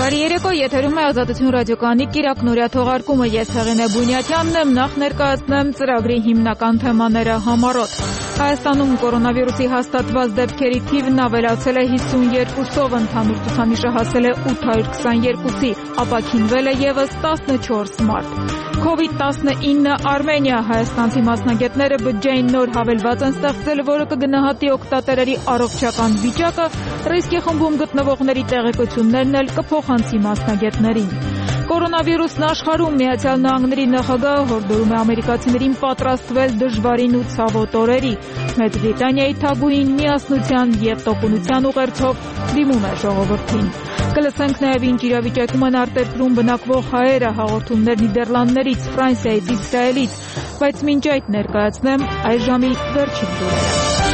Բարի երեկո, եթերում է Ազատություն ռադիոկայանի կիրակ նորյա թողարկումը, ես Հեղինե Բունյաթյանն եմ, նախ ներկայացնեմ ծրագրի հիմնական թեմաները համառոտ։ Հայաստանում կորոնավիրուսի հաստատված դեպքերի թիվն ավելացել է 52-ով, ընդհանուր ցուցանիշը հասել է 822-ի, ապաքինվել է ևս 14 մարդ։ COVID-19 Արմենիա, հայաստանցի մասնագետները բջջային նոր հավելված են ստեղծել, որը կգնահատի օգտատերերի առողջական վիճակը, ռիսկի խմբում գտնվողների տեղեկություններն էլ կփոխանցի մասնագետներին։ Կորոնավիրուսն աշխարհում Միացյալ Նահանգների նախագահը հորդորում է ամերիկացիներին պատրաստվել դժվարին ու ցավոտ օրերի։ Մեծ Բրիտանիայի թագուհին միասնության և տոկունության ուղերձով դիմում է ժողովրդին։ Կլսենք նաև ինչ իրավիճակում են արտերկրում բնակվող հայերը, հաղորդումներ Նիդերլանդներից, Ֆրանսիայից, Իսրայելից, բայց մինչ այդ ներկայացնեմ այս ժամի վերջին լուրերը։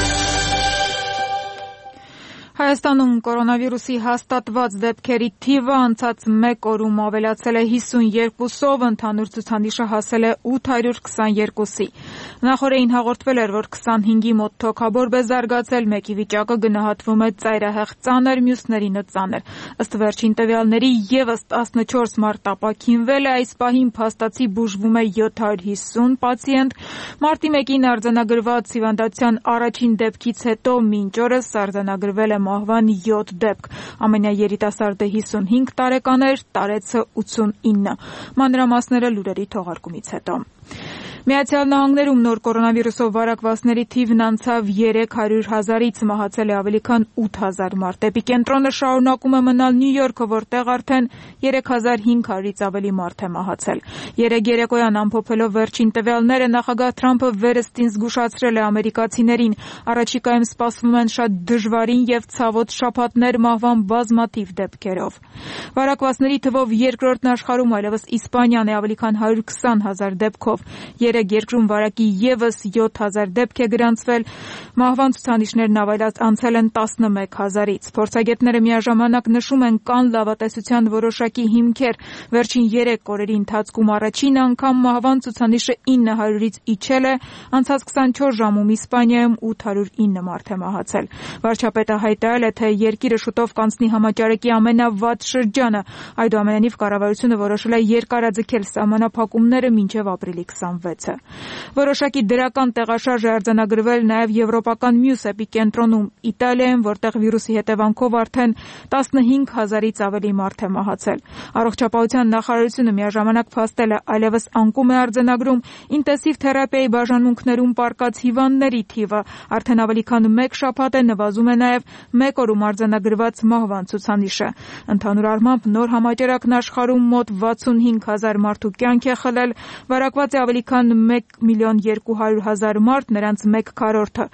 Հայաստանում կորոնավիրուսի հաստատված դեպքերի թիվը անցած մեկ օրում ավելացել է 52-ով, ընդհանուր ցուցանիշը հասել է 822-ի։ Նախորդին հաղորդվել էր, որ 25-ի մոտ թոքաբորբ է զարգացել, մեկի վիճակը գնահատվում է ծայրահեղ ծանր, մյուսներինը ծանր։ Ըստ վերջին տվյալների ևս 14 մարդ ապաքինվել է, այս պահին փաստացի բուժվում է 750 պացիենտ։ Մարտի 1-ին արձանագրված հիվանդության առաջին դեպքից հետո մինչ օրս արձանագրվել է մահվան 7 դեպք։ Ամենաերիտասարդը 55 տարեկան էր, տարեցը 89։ Մանրամասները լուրերի թողարկումից հետո։ Միացյալ Նահանգներում նոր կորոնավիրուսով վարակվածների թիվն անցավ 300,000-ից, մահացել է ավելի քան 8,000 մարդ։ Էպիկենտրոնը շարունակում է մնալ Նյու Յորքը, որտեղ արդեն 3,500-ից ավելի մարդ է մահացել։ Երեկ երեկոյան ամփոփելով վերջին տվյալները, նախագահ Թրամփը վերստին զգուշացրել է ամերիկացիներին։ Առաջիկայում սպասվում են շատ դժվարին և ցավոտ շաբաթներ մահվան բազմաթիվ դեպքերով։ Վարակվածների թվով երկրորդն աշխարհում այլևս Իսպանիան է ավելի քան 120,000 դեպքով։ Երեկ երկրում վարակի ևս 7,000 դեպք է գրանցվել, մահվան ցուցանիշներն անցել են 11,000-ից։ Փորձագետները միաժամանակ նշում են, կան լավատեսության որոշակի հիմքեր։ Վերջին 3 օրերի ընթացքում առաջին անգամ մահվան ցուցանիշը 900-ից իջել է, անցած 24 ժամում Իսպանիայում 809 մարդ է մահացել։ Վարչապետը հայտարարել է, թե երկիրը շուտով կանցնի համաճարակի ամենավատ շրջանը։ Այդուամենայնիվ կառավարությունը որոշել է երկարաձգել սահմանափակումները մինչև ապրիլի 26-ը։ Որոշակի դրական տեղաշարժ է արձանագրվել նաև եվրոպական մյուս էպիկենտրոնում Իտալիայում, որտեղ վիրուսի հետևանքով արդեն 15,000-ից ավելի մարդ է մահացել։ Առողջապահության նախարարությունը միաժամանակ փաստել է, այլևս անկում է արձանագրում ինտենսիվ թերապիայի բաժանմունքներում պառկած հիվանդների թիվը, արդեն ավելի քան 1 շաբաթ է նվազում է նաև մեկ օրում արձանագրված մահվան ցուցանիշը։ Ընդհանուր առմամբ նոր համաճարակն աշխարհում մոտ 65,000 մարդու կյանք է խլել, վարակված է ավելի քան 1,200,000 մարդ, նրանց 1/4-ը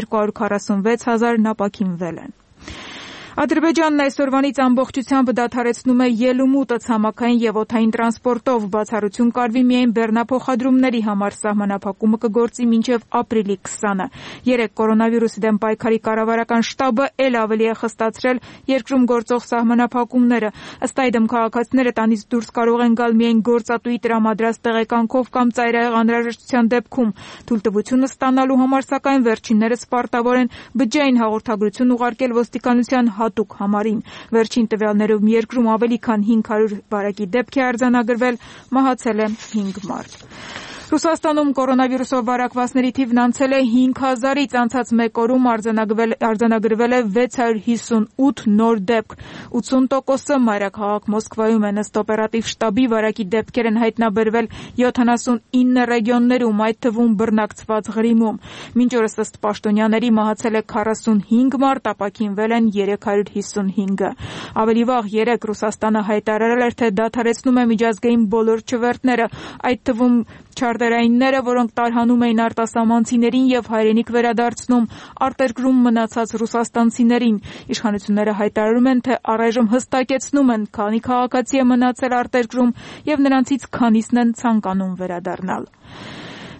246,000 ապաքինվել են։ Ադրբեջանն այսօրվանից ամբողջությամբ դադարեցնում է ելումուտը ցամաքային և օդային տրանսպորտով, բացառություն կարվի միայն բեռնափոխադրումների համար, սահմանափակումը կգործի մինչև ապրիլի 20-ը։ Երեկ կորոնավիրուսի դեմ պայքարի կառավարական շտաբը էլ ավելի է խստացրել երկրում գործող սահմանափակումները։ Ըստ այդմ քաղաքացիները տանից դուրս կարող են գալ միայն գործատուի տրամադրած տեղեկանքով կամ ծայրահեղ անհրաժեշտության դեպքում։ Թույլտվությունը ստանալու համար, սակայն վերջիններս պարտավոր են բջջային հաղորդագրություն ուղարկել ոստիկանության հատուկ համարին։ Վերջին տվյալներով երկրում ավելի քան 500 վարակի դեպք է արձանագրվել, մահացել է 5 մարդ։ Ռուսաստանում կորոնավիրուսով վարակվածների թիվն անցել է 5,000-ից, անցած մեկ օրում արձանագրվել է 658 նոր դեպք, 80%-ը մայրաքաղաք Մոսկվայում են։ Ըստ օպերատիվ շտաբի վարակի դեպքեր են հայտնաբերվել 79 ռեգիոններում, այդ թվում բռնակցված Ղրիմում։ Մինչ օրս ըստ պաշտոնյաների մահացել է 45 մարդ, ապաքինվել են 355-ը։ Ավելի վաղ երեկ Ռուսաստանը հայտարարել էր, թե դադարեցնում է միջազգային բոլոր չվերթները, այդ թվում չարտերայինները, որոնք տարհանում էին արտասահմանցիներին և հայրենիք վերադարձնում արտերկրում մնացած ռուսաստանցիներին։ Իշխանությունները հայտարարում են, թե առայժմ հստակեցնում են, քանի քաղաքացի է մնացել արտերկրում և նրանցից քանիսն են ցանկանում վերադառնալ։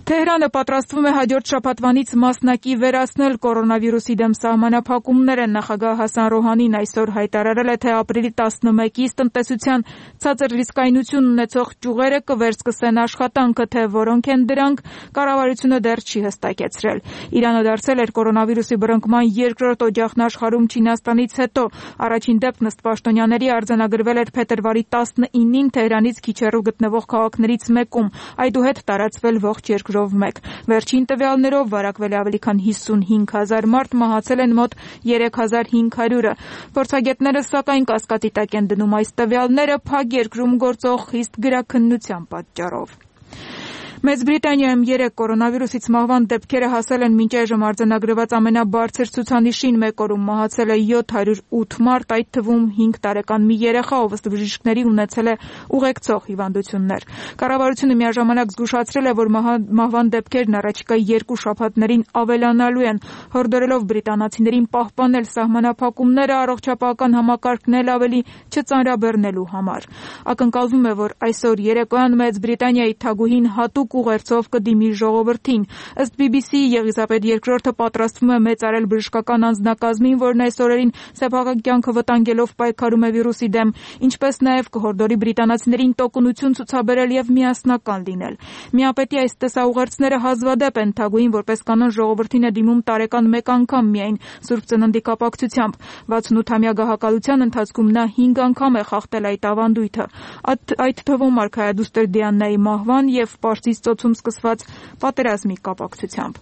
Թեհրանը պատրաստվում է հաջորդ շաբաթվանից մասնակի վերացնել կորոնավիրուսի դեմ սահմանափակումները։ Նախագահ Հասան Ռոհանին այսօր հայտարարել է, թե ապրիլի 11-ից տնտեսության ցածր ռիսկայնություն ունեցող ճյուղերը կվերսկսեն աշխատանքը, թե որոնք են դրանք, կառավարությունը դեռ չի հստակեցրել։ Իրանը դարձել էր կորոնավիրուսի բռնկման երկրորդ օջախն աշխարհում Չինաստանից հետո։ Առաջին դեպքն ըստ պաշտոնյաների արձանագրվել էր փետրվարի 19-ին Թեհրանից քիչ հեռու գտնվող քաղաքներից մեկում, այդուհետ տարածվել ողջ երկրով մեկ։ Վերջին տվյալներով վարակվել է ավելի քան 55,000 մարդ, մահացել են մոտ 3,500-ը։ Փորձագետները սակայն կասկածի տակ են դնում այս տվյալները փակ երկրում գործող խիստ գրաքննության պատճառով։ Մեծ Բրիտանիայում 3 կորոնավիրուսից մահվան դեպքերը հասել են մինչ այժմ արձանագրված ամենաբարձր ցուցանիշին, մեկ օրում մահացել է 708 մարդ, այդ թվում 5 տարեկան մի երեխա, ով ըստ բժիշկների ունեցել է ուղեկցող հիվանդություններ։ Կառավարությունը միաժամանակ զգուշացրել է, որ մահվան դեպքերն առաջիկա 2 շաբաթներին ավելանալու են, հորդորելով բրիտանացիներին պահպանել սահմանափակումները, առողջապահական համակարգն էլ ավելի չծանրաբեռնելու համար։ Ակնկալվում է, որ այսօր երեկոյան Մեծ Բրիտանիայի թագուհին հատուկ ուղերձով կդիմի ժողովրդին։ Ըստ BBC-ի Եղիսաբեթ II-ը պատրաստվում է մեծարել բժշկական անձնակազմին, որն այս օրերին սեփական կյանքը վտանգելով պայքարում է վիրուսի դեմ, ինչպես նաև կհորդորի բրիտանացիներին տոկունություն ցուցաբերել եւ միասնական լինել։ Միապետի այս տեսաուղերձները հազվադեպ են, թագուհին որպես կանոն ժողովրդին է դիմում տարեկան մեկ անգամ միայն Սուրբ Ծննդի կապակցությամբ։ 68-ամյա գահակալության ընթացքում նա 5 անգամ է խախտել այդ ավանդույթը, այդ թվում արքայադուստր Դիանայի մահվան եւ Պարսից ծոցում սկսված պատերազմի կապակցությամբ։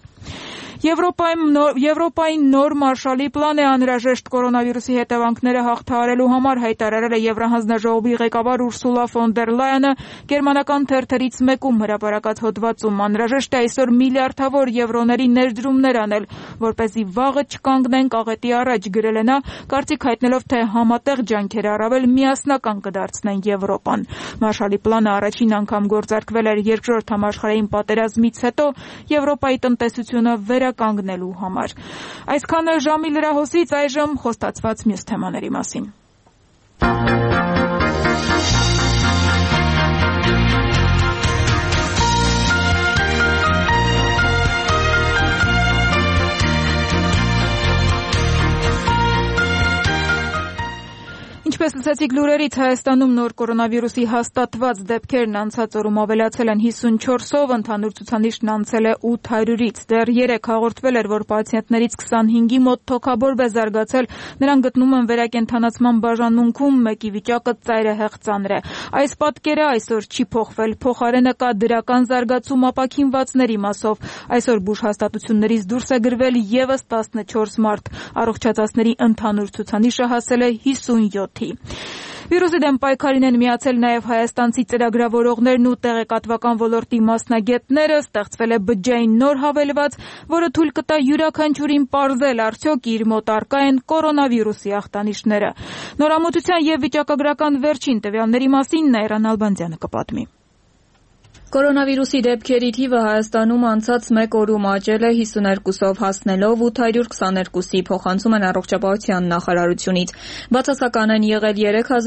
Եվրոպային նոր Մարշալի պլան է անհրաժեշտ կորոնավիրուսի հետևանքները հաղթահարելու համար, հայտարարել է Եվրահանձնաժողովի ղեկավար Ուրսուլա ֆոն դեր Լայենը գերմանական թերթերից մեկում հրապարակած հոդվածում։ Անհրաժեշտ է այսօր միլիարդավոր եվրոների ներդրումներ անել, որպեսզի վաղը չկանգնենք աղետի առաջ, գրել է նա, կարծիք հայտնելով, թե համատեղ ջանքերը առավել միասնական կդարձնեն Եվրոպան։ Մարշալի պլանը առաջին անգամ գործարկվել էր Երկրորդ համաշխարհային պատերազմից հետո Եվրոպայի տնտեսությունը վերականգնելու համար։ Այսքանը ժամի լրահոսից, այժմ խոստացված մյուս թեմաների մասին։ Ինչպես լսեցիք լուրերից, Հայաստանում նոր կորոնավիրուսի հաստատված դեպքերն անցած օրում ավելացել են 54-ով, ընդհանուր ցուցանիշն անցել է 800-ից։ Դեռ 3 հաղորդվել էր, որ պացիենտներից 25-ի մոտ թոքաբորբ է զարգացել, նրանք գտնում են վերակենդանացման բաժանմունքում, մեկի վիճակը ծայրահեղ ծանր է։ Այս պատկերը այսօր չի փոխվել, փոխարենը կա դրական զարգացում ապաքինվածների մասով։ Այսօր բուժ հաստատություններից դուրս է գրվել եւս 14 մարդ, առողջացածների ընդհանուր ցուցանիշը հասել է 57-ի։ Վիրուսի դեմ պայքարին են միացել նաև հայաստանցի ծրագրավորողներն ու տեղեկատվական ոլորտի մասնագետները, ստեղծվել է բջջային նոր հավելված, որը թույլ կտա յուրաքանչյուրին պարզել, արդյոք իր մոտ առկա են կորոնավիրուսի ախտանիշները։ Նորամուծության եւ վիճակագրական վերջին տվյալների մասին Նայրան Ալբանդյանը կպատմի։ Կորոնավիրուսի դեպքերի թիվը Հայաստանում անցած մեկ օրում աճել է 52-ով հասնելով 822-ի, փոխանցում են առողջապահության նախարարությունից։ Բացասական են եղել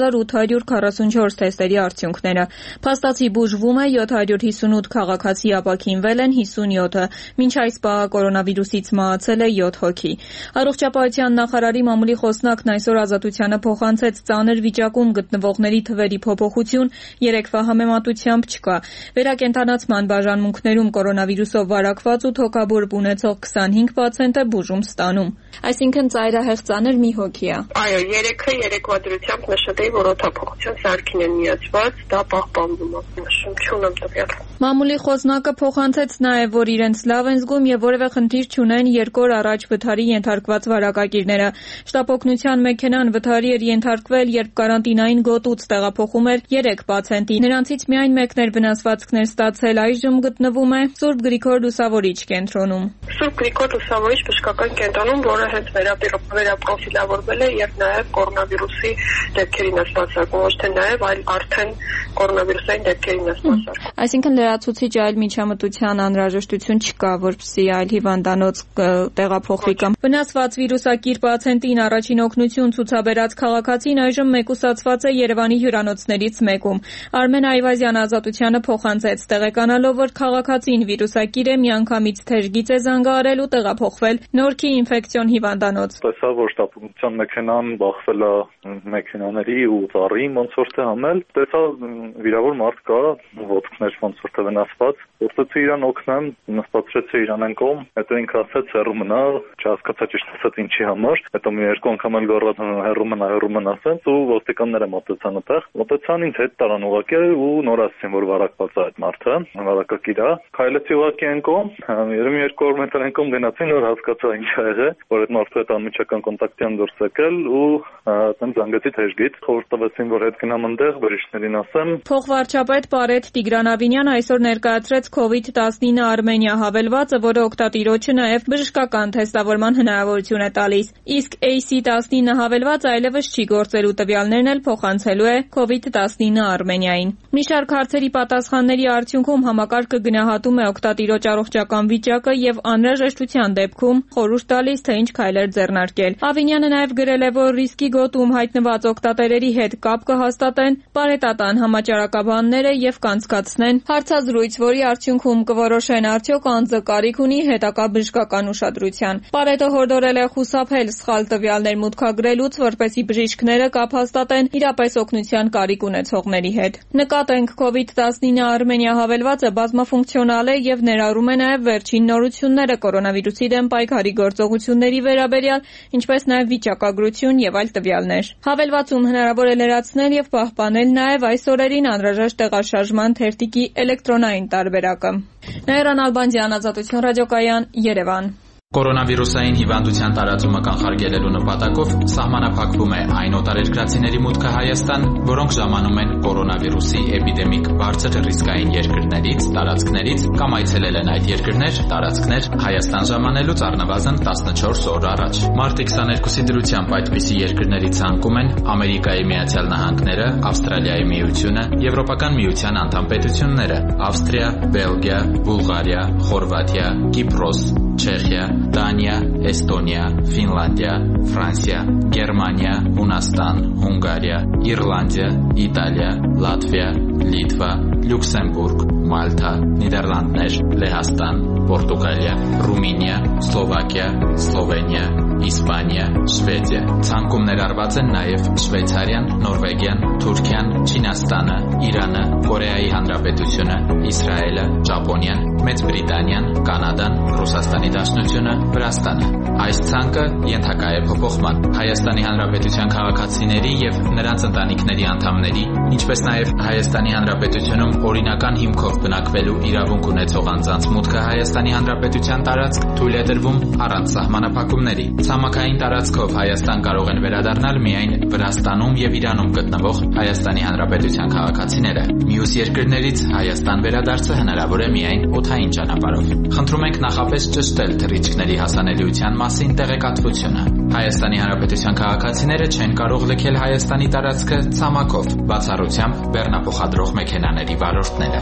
3844 թեստերի արդյունքները։ Փաստացի բուժվում է 758 քաղաքացի, ապաքինվել են 57-ը։ Մինչ այս պահը կորոնավիրուսից մահացել է 7 հոգի։ Առողջապահության նախարարի մամուլի խոսնակն այսօր Ազատությանը փոխանցեց ծանր վիճակում գտնվողների թվերի փոփոխություն, երեկվա համեմատությամբ չկա։ Կենտանացման բաժանմունքներում կորոնավիրուսով վարակված ու թոքաբորբ ունեցող 25 պացիենտ է բուժում ստանում։ Այսինքն ծայրահեղ ծանր մի հոգի է։ Այո, 3-ը երեկվա դրությամբ նշել էի, որ օդափոխության սարքին են միացված, դա պահպանվում է։ Նշում չունեմ տվյալ։ Մամուլի խոսնակը փոխանցեց նաև, որ իրենց լավ են զգում եւ որևէ խնդիր չունեն 2 օր առաջ վթարի ենթարկված վարակագիրները։ Շտապօգնության մեքենան վթարի էր ենթարկվել, երբ կարանտինային գոտուց տեղափոխում էր 3 պացիենտի։ Նրանցից միայն մեկն էր վնասվածքներ ստացել, այժմ գտնվում է Սուրբ Գրիգոր Լուսավորիչ կենտրոնում։ Սուրբ Գրիգոր Լուսավորիչ բժշկական կենտրոնում, որը հենց վերապրոֆիլավորվել է եւ նաեւ կորոնավիրուսի դեպքերին է սպասարկում, ոչ թե նաեւ այլ արդեն կորոնավիրուսային դեպքերին է սպասարկում։ Այսինքն լրացուցիչ այլ միջամտության անհրաժեշտություն չկա, որպեսզի այլ հիվանդանոց տեղափոխվի կամ վնասված վիրուսակիր պացիենտին առաջին օգնություն ցուցաբերած քաղաքացին այժմ մեկուսացված է Երևանի հյուրանոցներից մեկում։ Արմեն Այվազյան Ազատությանը փոխանցեց մտածեց, տեղեկանալով, որ քաղաքացին վիրուսակիր է, միանգամից թեժգից է զանգահարել ու տեղափոխվել Նորքի ինֆեկցիոն հիվանդանոց։ Տեսա, որ շտապության մեքենան բախվել է մեքենաների ու ծառի ոնց որ թե համել, տեսա վիրավոր մարդ կա, ոտքներ ոնց որ թե վնասված, որտեղի իրան օգնեմ, նստացրեցի իրան այն կողմ, հետո ինքը ասաց հեռու մնա, չհասկացա ճիշտ ասած ինչի համար, հետո մի երկու անգամ էլ գոռաց հեռու մնա ասենց ու ոստիկանները մոտեցան այդտեղ, մոտեցան ինձ հետ տարան ուղղակի ու նոր ասեցին, որ վարակված է այդ մարդը, վարակակիր է, քայլեցի ուղղակի այն կողմ, երևի 200 մետր այն կողմ գնացին, որ հասկացա ինչ ա եղել, որ այդ մարդու հետ անմիջական կոնտակտի են դուրս եկել ու այդտեղ զանգեցի թեժգից, խորհուրդ տվեցին, որ հետ գնամ այնտեղ, բժիշկներին ասեմ։ Փոխվարչապետ Պարետ Տիգրանավինյան այսօր ներկայացրեց COVID-19 Արմենիա հավելվածը, որը օգտատիրոջը նաև բժշկական թեստավորման հնարավորություն է տալիս։ Իսկ AC-19 հավելվածը այլևս չի գործելու, տվյալներն էլ փոխանցելու է COVID-19 Արմենիային։ Մի շարք հարցերի պատասխանների արդյունքում համակարգը գնահատում է օգտատիրոջ առողջական վիճակը եւ անհրաժեշտության դեպքում խորհուրդ տալիս, թե ինչ քայլեր ձեռնարկել։ Ավինյանը նաև գրել է, որ ռիսկի գոտում հայտնված օգտատերերի հետ կապ կհաստատեն պարետատան համաճարակաբանները եւ կանցկացնեն հարցազրույց, որի արդյունքում կորոշեն արդյոք անձը կարիք ունի հետագա բժշկական ուշադրության։ Պարետը հորդորել է խուսափել սխալ տվյալներ մուտքագրելուց, որպեսզի բժիշկները կապ հաստատեն իրապես օգնության կարիք ունեցողների հետ։ Նկատենք, COVID-19 Արմենիա հավելվածը բազմաֆունկցիոնալ է եւ ներառում է նաեւ վերջին նորությունները կորոնավիրուսի դեմ պայքարի գործողությունների վերաբերյալ, ինչպես նաեւ վիճակագրություն եւ այլ տվյալներ։ Հավելվածում հնարավոր է լրացնել եւ պահպանել նաեւ այս օրերին անհրաժեշտ տեղաշարժման թերթիկի էլեկտրոնային տարբերակը։ Նաիրան Ալբանդյան, Ազատություն ռադիոկայան, Երևան։ Կորոնավիրուսային հիվանդության տարածումը կանխարգելելու նպատակով սահմանափակվում է այն օտարերկրացիների մուտքը Հայաստան, որոնք ժամանում են կորոնավիրուսի էպիդեմիկ բարձր ռիսկային երկրներից, տարածքներից կամ այցելել են այդ երկրներ, տարածքներ Հայաստան ժամանելուց առնվազն 14 օր առաջ։ Մարտի 22-ի դրությամբ այդպիսի երկրների ցանկում են Ամերիկայի Միացյալ Նահանգները, Ավստրալիայի Միությունը, Եվրոպական Միության անդամ պետությունները՝ Ավստրիա, Բելգիա, Բուլղարիա, Խորվաթիա, Կիպրոս, Չեխիա, Դանիա, Էստոնիա, Ֆինլանդիա, Ֆրանսիա, Գերմանիա, Հունաստան, Հունգարիա, Իռլանդիա, Իտալիա, Լատվիա, Լիտվա, Լյուքսեմբուրգ, Մալթա, Նիդերլանդներ, Լեհաստան, Պորտուգալիա, Ռումինիա, Սլովակիա, Սլովենիա, Իսպանիա, Շվեդիա։ Ցանկում ներառված են նաև Շվեյցարիան, Նորվեգիան, Թուրքիան, Չինաստանը, Իրանը, Կորեայի Հանրապետությունը, Իսրայելը, Ճապոնիան, Մեծ Բրիտանիան, Կանադան, Ռուսաստանի Դաշնությունը, Վրաստանը։ Այս ցանկը ենթակա է փոփոխման։ Հայաստանի Հանրապետության քաղաքացիների եւ նրանց ընտանիքների անդամների, ինչպես նաև Հայաստանի Հանրապետությունում օրինական հիմքով բնակվելու իրավունք ունեցող անձանց մուտքը Հայաստանի Հանրապետության տարածք թույլ է տրվում առանց սահմանափակումների։ Ցամաքային տարածքով Հայաստան կարող են վերադառնալ միայն Վրաստանում եւ Իրանում գտնվող Հայաստանի Հանրապետության քաղաքացիները։ Մյուս երկրներից Հայաստան վերադարձը հնարավոր է միայն օդային ճանապարհով։ Խնդրում ենք նախապես ճշտել թռիչքների հասանելիության մասին տեղեկատվությունը։ Հայաստանի Հանրապետության քաղաքացիները չեն կարող լքել Հայաստանի տարածքը ցամաքով, բացառությամբ բեռնափոխադրող մեքենաների վարորդները։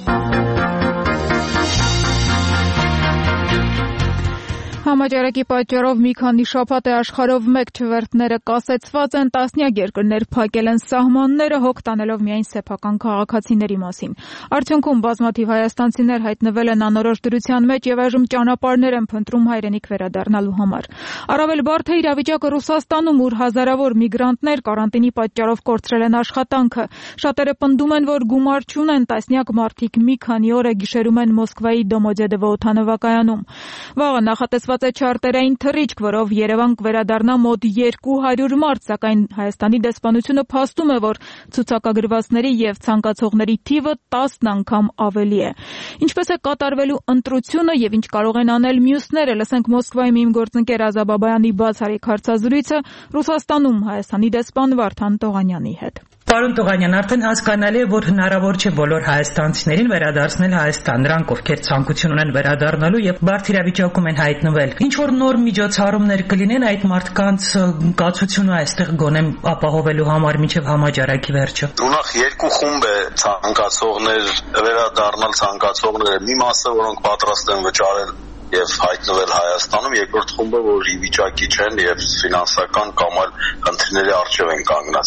Համաճարակի պատճառով մի քանի շաբաթ է աշխարհով մեկ չվերթները կասեցված են, տասնյակ երկրներ փակել են սահմանները, հոգ տանելով միայն սեփական քաղաքացիների մասին։ Արդյունքում բազմաթիվ հայաստանցիներ հայտնվել են անորոշ դրության մեջ եւ այժմ ճանապարհներ են փնտրում հայրենիք վերադառնալու համար։ Առավել բարդ է իրավիճակը Ռուսաստանում, ուր հազարավոր միգրանտներ կարանտինի պատճառով կորցրել են աշխատանքը։ Շատերը պնդում են, որ գումար չունեն, տասնյակ մարդիկ մի քանի օր է գիշերում են Մոսկվայի Դոմոդեդովո օդանավակայանում։ Վաղը նախատեսված է չարտերային թռիչք, որով Երևան կվերադառնա մոտ 200 մարդ, սակայն Հայաստանի դեսպանությունը փաստում է, որ ցուցակագրվածների եւ ցանկացողների թիվը 10 անգամ ավելի է։ Ինչպես է կատարվելու ընտրությունը եւ ինչ կարող են անել մյուսները, լսենք Մոսկվայում իմ գործընկեր Ազա Բաբայանի բացառիկ հարցազրույցը Ռուսաստանում Հայաստանի դեսպան Վարդան Տողանյանի հետ։ Պարոն Տողանյան, արդեն հասկանալի է, որ հնարավոր չէ բոլոր հայաստանցիներին վերադարձնել Հայաստան, նրանք ովքեր ցանկություն ունեն վերադառնալու եւ բարդ իրավիճակում են հայտնվել։ Ինչ որ նոր միջոցառումներ կլինեն այդ մարդկանց կացությունը այստեղ գոնե ապահովելու համար մինչեւ համաճարակի վերջը։ Ունախ երկու խումբ է ցանկացողներ վերադառնալ ցանկացողները, մի մասը որոնք պատրաստ են վճարել եւ հայտնվել Հայաստանում, երկրորդ խումբը, որ ի վիճակի չեն եւ ֆինանսական կամ այլ խնդիրների առջեւ են կանգնած։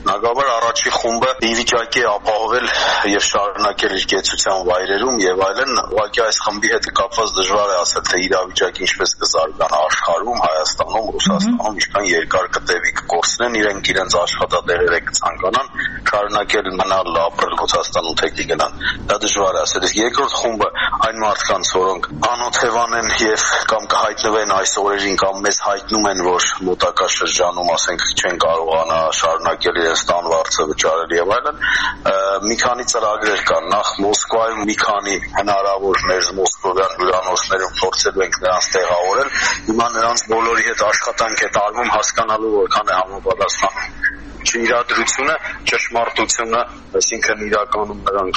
Բնականաբար առաջի խումբը ի վիճակի է ապահովել եւ շարունակել իր կեցության վայրերում եւ այլն, ուղղակի այս խմբի հետ կապված դժվար է ասել, թե իրավիճակը ինչպես կզարգանա աշխարհում, Հայաստանում, Ռուսաստանում, ինչքան երկար կտևի կկորցնեն իրենց աշխատատեղերը կցանկանան շարունակել մնալ ապրել Ռուսաստանում թե կգնան։ Դա դժվար է ասել։ Երկրորդ խումբը այն մարդկանց, որոնք անօթևան են եւ կամ կհայտնվեն այս օրերին կամ մեզ հայտնում են, որ մոտակա շրջանում, ասենք, չեն կարողանա շարունակել իրենց տան վարձը վճարել եւ այլն, մի քանի ծրագրեր կան։ Նախ Մոսկվայում մի քանի հնարավոր մեր մոսկովյան հյուրանոցներում փորձելու ենք նրանց տեղավորել։ Հիմա նրանց բոլորի հետ աշխատանք է տարվում հասկանալու որքան է համապատասխանում իրադրությունը, ճշմարտությունը, այսինքն իրականում նրանք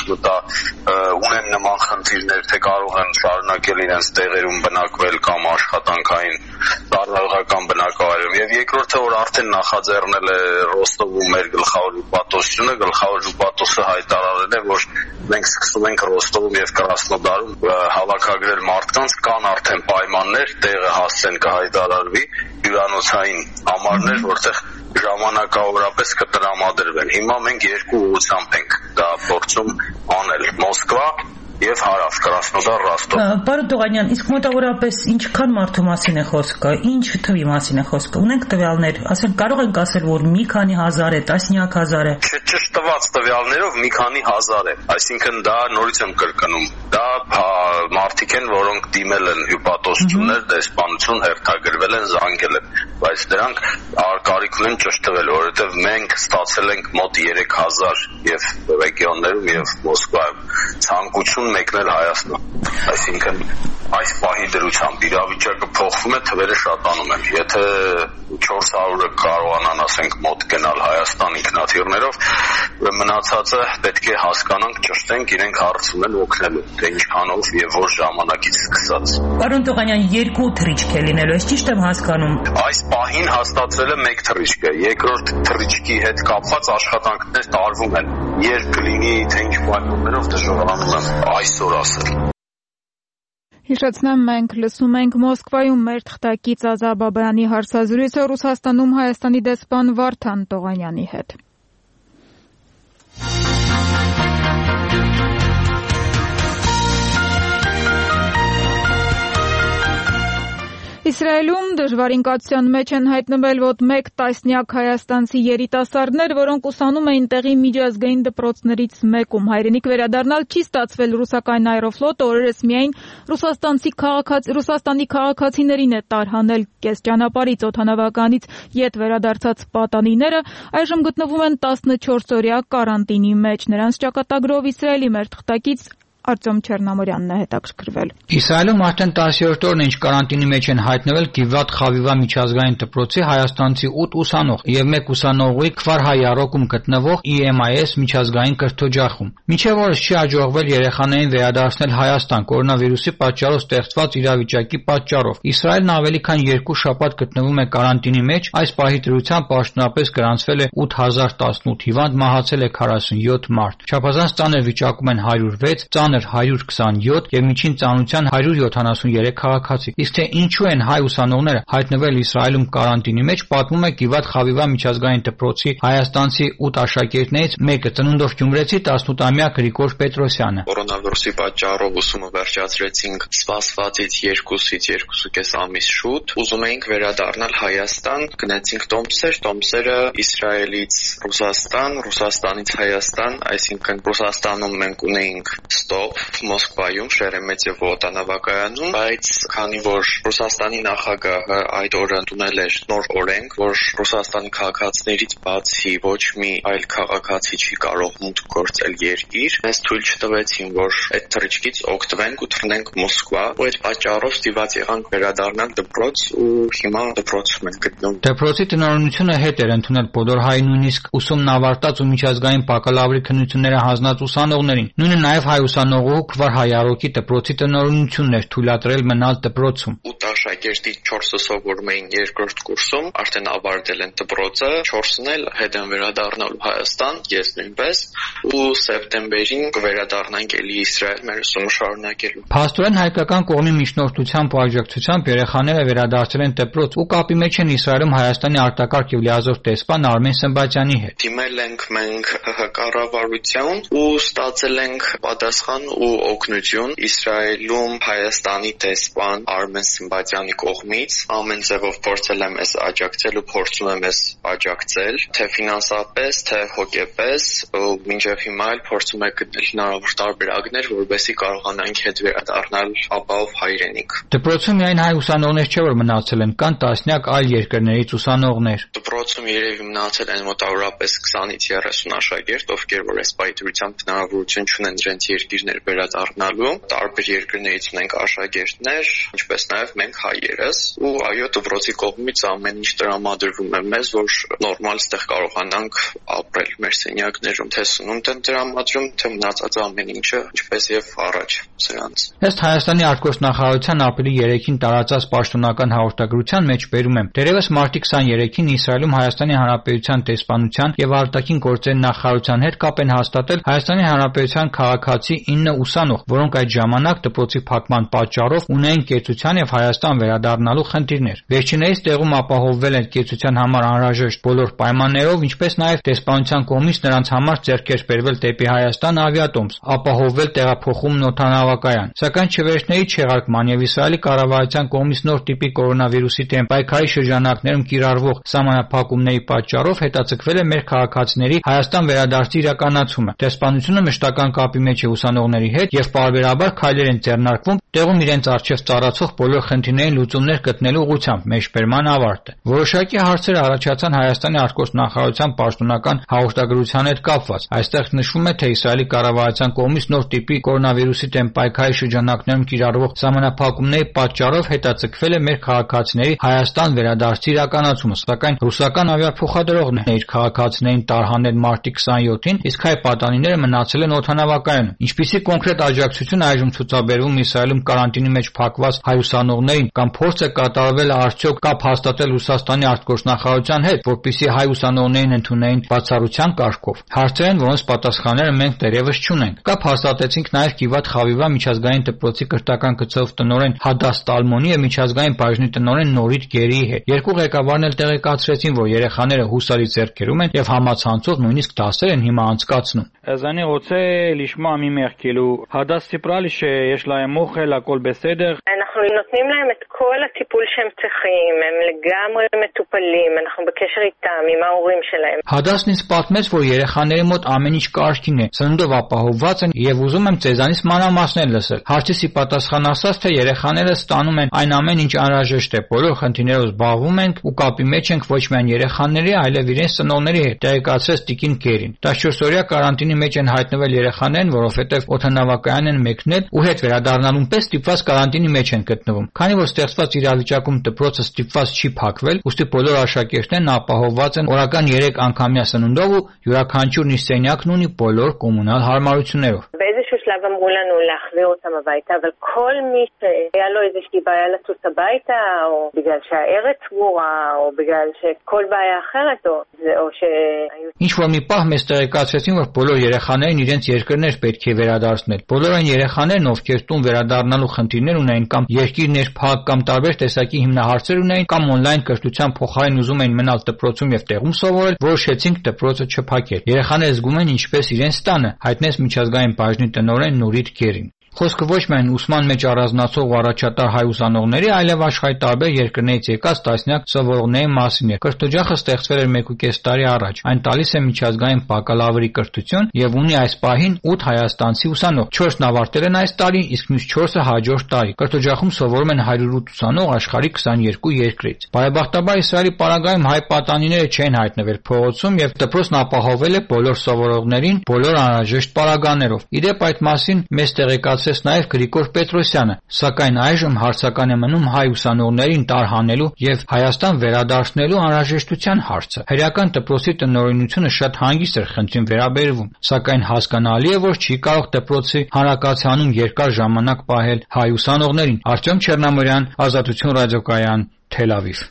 ունեն նման խնդիրներ, թե կարող են շարունակել իրենց տեղերում բնակվել կամ աշխատանքային ծառայողական բնակավայրում։ Եվ երկրորդը, որ արդեն նախաձեռնել է Ռոստովում մեր գլխավոր հյուպատոսությունը, գլխավոր հյուպատոսը հայտարարել է, որ մենք սկսում ենք Ռոստովում եւ Կրասնոդարում հավաքագրել մարդկանց, կան արդեն պայմաններ, տեղը հասցեն կհայտարարվի, հյուրանոցային համարներ, որտեղ ժամանակավորապես կտրամադրվեն։ Հիմա մենք երկու ուղղությամբ ենք դա փորձում անել՝ Մոսկվա եւ հարավ Կրասնոդար, Ռոստով։ Պարոն Տողանյան, իսկ մոտավորապես ինչքան մարդու մասին է խոսքը, ինչ թվի մասին է խոսքը։ Ունենք տվյալներ, ասենք կարող ենք ասել, որ մի քանի հազար է, տասնյակ հազար է։ Չճշտված տվյալներով մի քանի հազար է, այսինքն դա նորից եմ կրկնում, դա մարդիկ են, որոնք դիմել են հյուպատոսություններ, դեսպանություն, հերթագրվել են, զանգել են, բայց դրանք կարիք ունեն ճշտվել, որովհետև մենք ստացել ենք մոտ 3000 եւ ռեգիոններում եւ Մոսկվայում ցանկություն մեկնել Հայաստան։ Այսինքն այս պահի դրությամբ իրավիճակը փոխվում է, թվերը շատանում են։ Եթե 400-ը կարողանան, ասենք, մոտ գնալ Հայաստան ինքնաթիռներով, մնացածը պետք է հասկանանք, ճշտենք, իրենք հարցում են օգնելու, թե ինչքանով եւ որ ժամանակից սկսած։ Պարոն Տողանյան, երկու թռիչք է լինելու, ես ճիշտ եմ հասկանում։ Այս պահին հաստատվել է մեկ թռիչք է, երկրորդ թռիչքի հետ կապված աշխատանքներ տարվում են։ Երբ կլինի, թե ինչ պայմաններով դժվարանում եմ այսօր ասել։ Հիշեցնեմ, մենք լսում ենք Մոսկվայում մեր թղթակից Ազա Բաբայանի հարցազրույցը Ռուսաստանում Հայաստանի դեսպան Վարդան Տողանյանի հետ։ Իսրայելում դժվարինկացության մեջ են հայտնվել մոտ 1 տասնյակ հայաստանցի երիտասարդներ, որոնք ուսանում էին տեղի միջազգային դպրոցներից մեկում։ Հայրենիք վերադառնալ չի ստացվել ռուսական Aeroflot-ը օրերս միայն Ռուսաստանի քաղաքացիներին է տարհանել կես ճանապարհից օդանավականից ետ վերադարձած պատանիները այժմ գտնվում են 14-օրյա կարանտինի մեջ։ Նրանց ճակատագրով Իսրայելի մեր թղթակից Արտյոմ Չեռնամորյանն է հետաքրքրվել։ Իսրայելում արդեն 10-րդ օրն է ինչ կարանտինի մեջ են հայտնվել Գիվատ Խավիվա միջազգային դպրոցի հայաստանցի 8 ուսանող եւ 1 ուսանողի Քվար Հայարոկում գտնվող EMIS միջազգային կրթօջախում։ Մինչև օրս չի հաջողվել երեխաներին վերադարձնել Հայաստան կորոնավիրուսի պատճառով ստեղծված իրավիճակի պատճառով։ Իսրայելն ավելի քան 2 շաբաթ գտնվում է կարանտինի մեջ, այս պահի դրությամբ պաշտոնապես գրանցվել է 8018 հիվանդ, մահացել է 47 մարդ։ Չափազանց ծանր վիճակում են 106, 127 եւ միջին ծանրության 173 քաղաքացի։ Իսկ թե ինչու են հայ ուսանողները հայտնվել Իսրայելում կարանտինի մեջ, պատմում է Գիվատ Խավիվա միջազգային դպրոցի հայաստանցի 8 աշակերտներից մեկը, ծնունդով գյումրեցի 18-ամյա Գրիգոր Պետրոսյանը։ Կորոնավիրուսի պատճառով ուսումը վերջացրեցինք սպասվածից 2-2.5 ամիս շուտ։ Ուզում էինք վերադառնալ Հայաստան, գնացինք տոմսերը Իսրայելից Ռուսաստան, Ռուսաստանից Հայաստան, այսինքն Ռուսաստանում մենք ունեինք ստոպ Մոսկվայում Շերեմետիև օդանավակայանում, բայց քանի որ Ռուսաստանի նախագահը այդ օրը ընդունել էր նոր օրենք, որ Ռուսաստանի քաղաքացիներից բացի ոչ մի այլ քաղաքացի չի կարող մուտք գործել երկիր, մեզ թույլ չտվեցին, որ այդ թռիչքից օգտվենք ու թռնենք Մոսկվա, ու այդ պատճառով ստիպված եղանք վերադառնալ դպրոց ու հիմա դպրոցում ենք գտնվում։ Դպրոցի տնօրինությունը հետ էր ընդունել բոլոր հայ նույնիսկ ուսումն ավարտած ու միջազգային բակալավրի քննությունները հանձնած ուսանողներին։ Նույնը նաև հայ ուսանողների ուսանողու Քվար Հայարոկի դպրոցի տնօրինությունն էր թույլատրել մնալ դպրոցում։ 8 աշակերտի 4-ը սովորում էին երկրորդ կուրսում, արդեն ավարտել են դպրոցը, 4-ն էլ հետ են վերադառնալու Հայաստան, ես նույնպես, ու սեպտեմբերին կվերադառնանք էլի Իսրայել մեր ուսումը շարունակելու։ Փաստորեն հայկական կողմի միջնորդությամբ ու աջակցությամբ երեխաները վերադարձել են դպրոց ու կապի մեջ են Իսրայելում Հայաստանի արտակարգ եւ լիազոր տեսփան Արմեն Սմբատյանի հետ։ Դիմել ենք մենք ՀՀ կառավարության ու ստացել ենք պատասխան ու օգնություն Իսրայելում Հայաստանի տեսփան Արմեն Սմբատյանի կողմից։ Ամեն ձևով փորձել եմ ես աջակցել ու փորձում եմ ես աջակցել, թե ֆինանսապես, թե հոգեպես, ու մինչև հիմա էլ փորձում եմ գտնել հնարավոր տարբերակներ, որովհետեւ կարողանանք հետ վերադառնալ ապահով հայրենիք։ Դպրոցում միայն հայ ուսանողներ չէ որ մնացել են, կան տասնյակ այլ երկրներից ուսանողներ։ Դպրոցում երևի մնացել են մոտավորապես 20-ից 30 աշակերտ, ովքեր որ այս պայթրությամբ հնարավորություն չունեն իրենց երկիրներ վերադառնալու։ Տարբեր երկրներից ունենք աշակերտներ, ինչպես նաև մենք հայերս, ու այո, դպրոցի կողմից ամեն ինչ տրամադրվում է մեզ, որ նորմալ ստեղ կարողանանք ապրել մեր սենյակներում, թե սնունդ են տրամադրում, թե մնացած ամեն ինչը, ինչպես եւ առաջ սրանց։ Ըստ Հայաստանի արտգործնախարարության ապրիլի 3-ին տարածած պաշտոնական հաղորդագրության մեջ բերում եմ. Դերևս մարտի 23-ին Իսրայելում Հայաստանի Հանրապետության տեսփանության եւ արտաքին գործերի նախարարության հետ կապ են հաստատել Հայաստանի Հանրապետության քաղաքացի 9 ուսանող, որոնք այդ ժամանակ դպրոցի փակման պատճառով ունեին կեցության եւ Հայաստան վերադառնալու խնդիրներ։ Վերջիններիս տեղում ապահովվել են կեցության համար անհրաժեշտ բոլոր պայմաններով, ինչպես նաեւ տեսփանության կողմից նրանց համար ձեռք էր բերվել դեպի Հայաստան ավիատոմս, ապահովվել տեղափոխումն օդանավակայան։ Սակայն չվերջների չեղարկման եւ Իսրայելի կառավարության կողմից նոր տիպի կորոնավիրուսի դեմ պայքարի շրջանակներում կիրառվող սահմանափակումների պատճառով հետաձգվել է մեր քաղաքացիների Հայաստան վերադարձի իրականացումը։ Տեսփանությունը մշտական կապի մեջ է ուսանողների հետ եւ պարբերաբար քայլեր են ձեռնարկվում տեղում իրենց առջև ծառացող բոլոր խնդիրներին լուծումներ գտնելու ուղղությամբ մեջբերման ավարտը։ Որոշակի հարցեր առաջացան Հայաստանի արտգործնախարարության պաշտոնական հաղորդագրության հետ կապված։ Այստեղ նշվում է, թե Իսրայելի կառավարության կողմից նոր տիպի կորոնավիրուսի դեմ պայքարի շրջանակներում կիրառվող սահմանափակումների պատճառով հետաձգվել է մեր քաղաքացիների Հայաստան վերադարձի իրականացումը, սակայն ռուսական ավիափոխադրողն է իր քաղաքացիներին տարհանել մարտի 27-ին, իսկ հայ պատանիները մնացել են օդանավակայանում։ Ինչպիսի կոնկրետ աջակցություն այժմ ցուցաբերվում Իսրայելում կարանտինի մեջ փակված հայ ուսանողներին կամ փորձ է կատարվել արդյոք կապ հաստատել Ռուսաստանի արտգործնախարարության հետ, որպեսզի հայ ուսանողներին ընդունեին բացառության կարգով։ Հարցեր են, որոնց պատասխանները մենք դեռևս չունենք։ Կապ հաստատեցինք նաև Գիվաթ Խավիվա միջազգային դպրոցի կրթական գծով տնօրեն Հադաս Տալմոնի եւ միջազգային բաժնի տնօրեն Նորիտ Գերիի հետ։ Երկու ղեկավարն էլ տեղեկացրեցին, որ երեխաները հուսալի ձեռքերում են եւ համացանցով նույնիսկ դասեր են հիմա անցկացնում։ אני רוצה לשמוע ממך כאילו הדס סיפרה לי שיש להם אוכל, הכל בסדר. אנחנו נותנים להם את כל הטיפול שהם צריכים, הם לגמרי מטופלים, אנחנו בקשר איתם, עם ההורים שלהם. Հադասն ինձ պատմեց, որ երեխաների մոտ ամեն ինչ կարգին է, սննդով ապահովված են եւ ուզում եմ ձեզանից մանրամասներ լսել։ Հարցի պատասխան ասած, թե երեխաները ստանում են այն ամեն ինչ անհրաժեշտ է, բոլոր խնդիրներով զբաղվում ենք ու կապի մեջ ենք ոչ միայն երեխաների, այլև իրենց ծնողների հետ, տեղեկացրեց Տիկին Գերին։ 14-օրյա կարանտինի մեջ են հայտնվել երեխաներն, որովհետև օդանավակայան են մեկնել ու հետ վերադառնալուն պես ստիպված կարանտինի մեջ են գտնվում։ Քանի որ ստեղծված իրավիճակում դպրոցը ստիպված չի փակվել, ուստի բոլոր աշակերտներն ապահովված են օրական 3 անգամյա սննդով ու յուրաքանչյուրն իր սենյակն ունի բոլոր կոմունալ հարմարություններով։ באיזשהו שלב אמרו לנו להחזיר אותם הביתה, אבל כל מי שהיה לו איזושהי בעיה לצוץ הביתה, או בגלל שהארץ סגורה, או בגלל שכל בעיה אחרת, או שהיו... Ինչ որ մի պահ մեզ տեղեկացրեցին, որ բոլոր երեխաներին իրենց երկրներ պետք է վերադարձնել։ Բոլոր այն երեխաներն, ովքեր տուն վերադառնալու խնդիրներ ունեին կամ երկիրներ փակ կամ տարբեր տեսակի հիմնահարցեր ունեին կամ on-line կրթության փոխարեն ուզում էին մնալ դպրոցում եւ տեղում սովորել, որոշեցինք դպրոցը չփակել։ Երեխաները զգում են ինչպես իրենց տանը, հայտնեց միջազգային բաժնի տնօրեն Նորիտ Գերին։ Խոսքը ոչ միայն ուսման մեջ առանձնացող ու առաջատար հայ ուսանողների, այլև աշխարհի տարբեր երկրներից եկած տասնյակ սովորողների մասին է։ Կրթօջախը ստեղծվել էր 1.5 տարի առաջ։ Այն տալիս է միջազգային բակալավրի կրթություն եւ ունի այս պահին 8 հայաստանցի ուսանող։ 4-ն ավարտել են այս տարի, իսկ մյուս 4-ը հաջորդ տարի։ Կրթօջախում սովորում են 108 ուսանող աշխարհի 22 երկրից։ Բարեբախտաբար Իսրայելի պարագայում հայ պատանիները չեն հայտնվել փողոցում եւ դպրոցն ապահովել է բոլոր սովորողներին բոլոր անհրաժեշտ պարագաներով։ Իդեպ այդ մասին մեզ տեղեկացրեց ասաց նաև Գրիգոր Պետրոսյանը, սակայն այժմ հարցական է մնում հայ ուսանողներին տարհանելու եւ Հայաստան վերադարձնելու անհրաժեշտության հարցը։ Հրեական դպրոցի տնօրինությունը շատ հանգիստ էր խնդրին վերաբերվում, սակայն հասկանալի է, որ չի կարող դպրոցի հանրակացարանում երկար ժամանակ պահել հայ ուսանողներին։ Արտյոմ Չեռնամորյան, Ազատություն ռադիոկայան, Թել Ավիվ։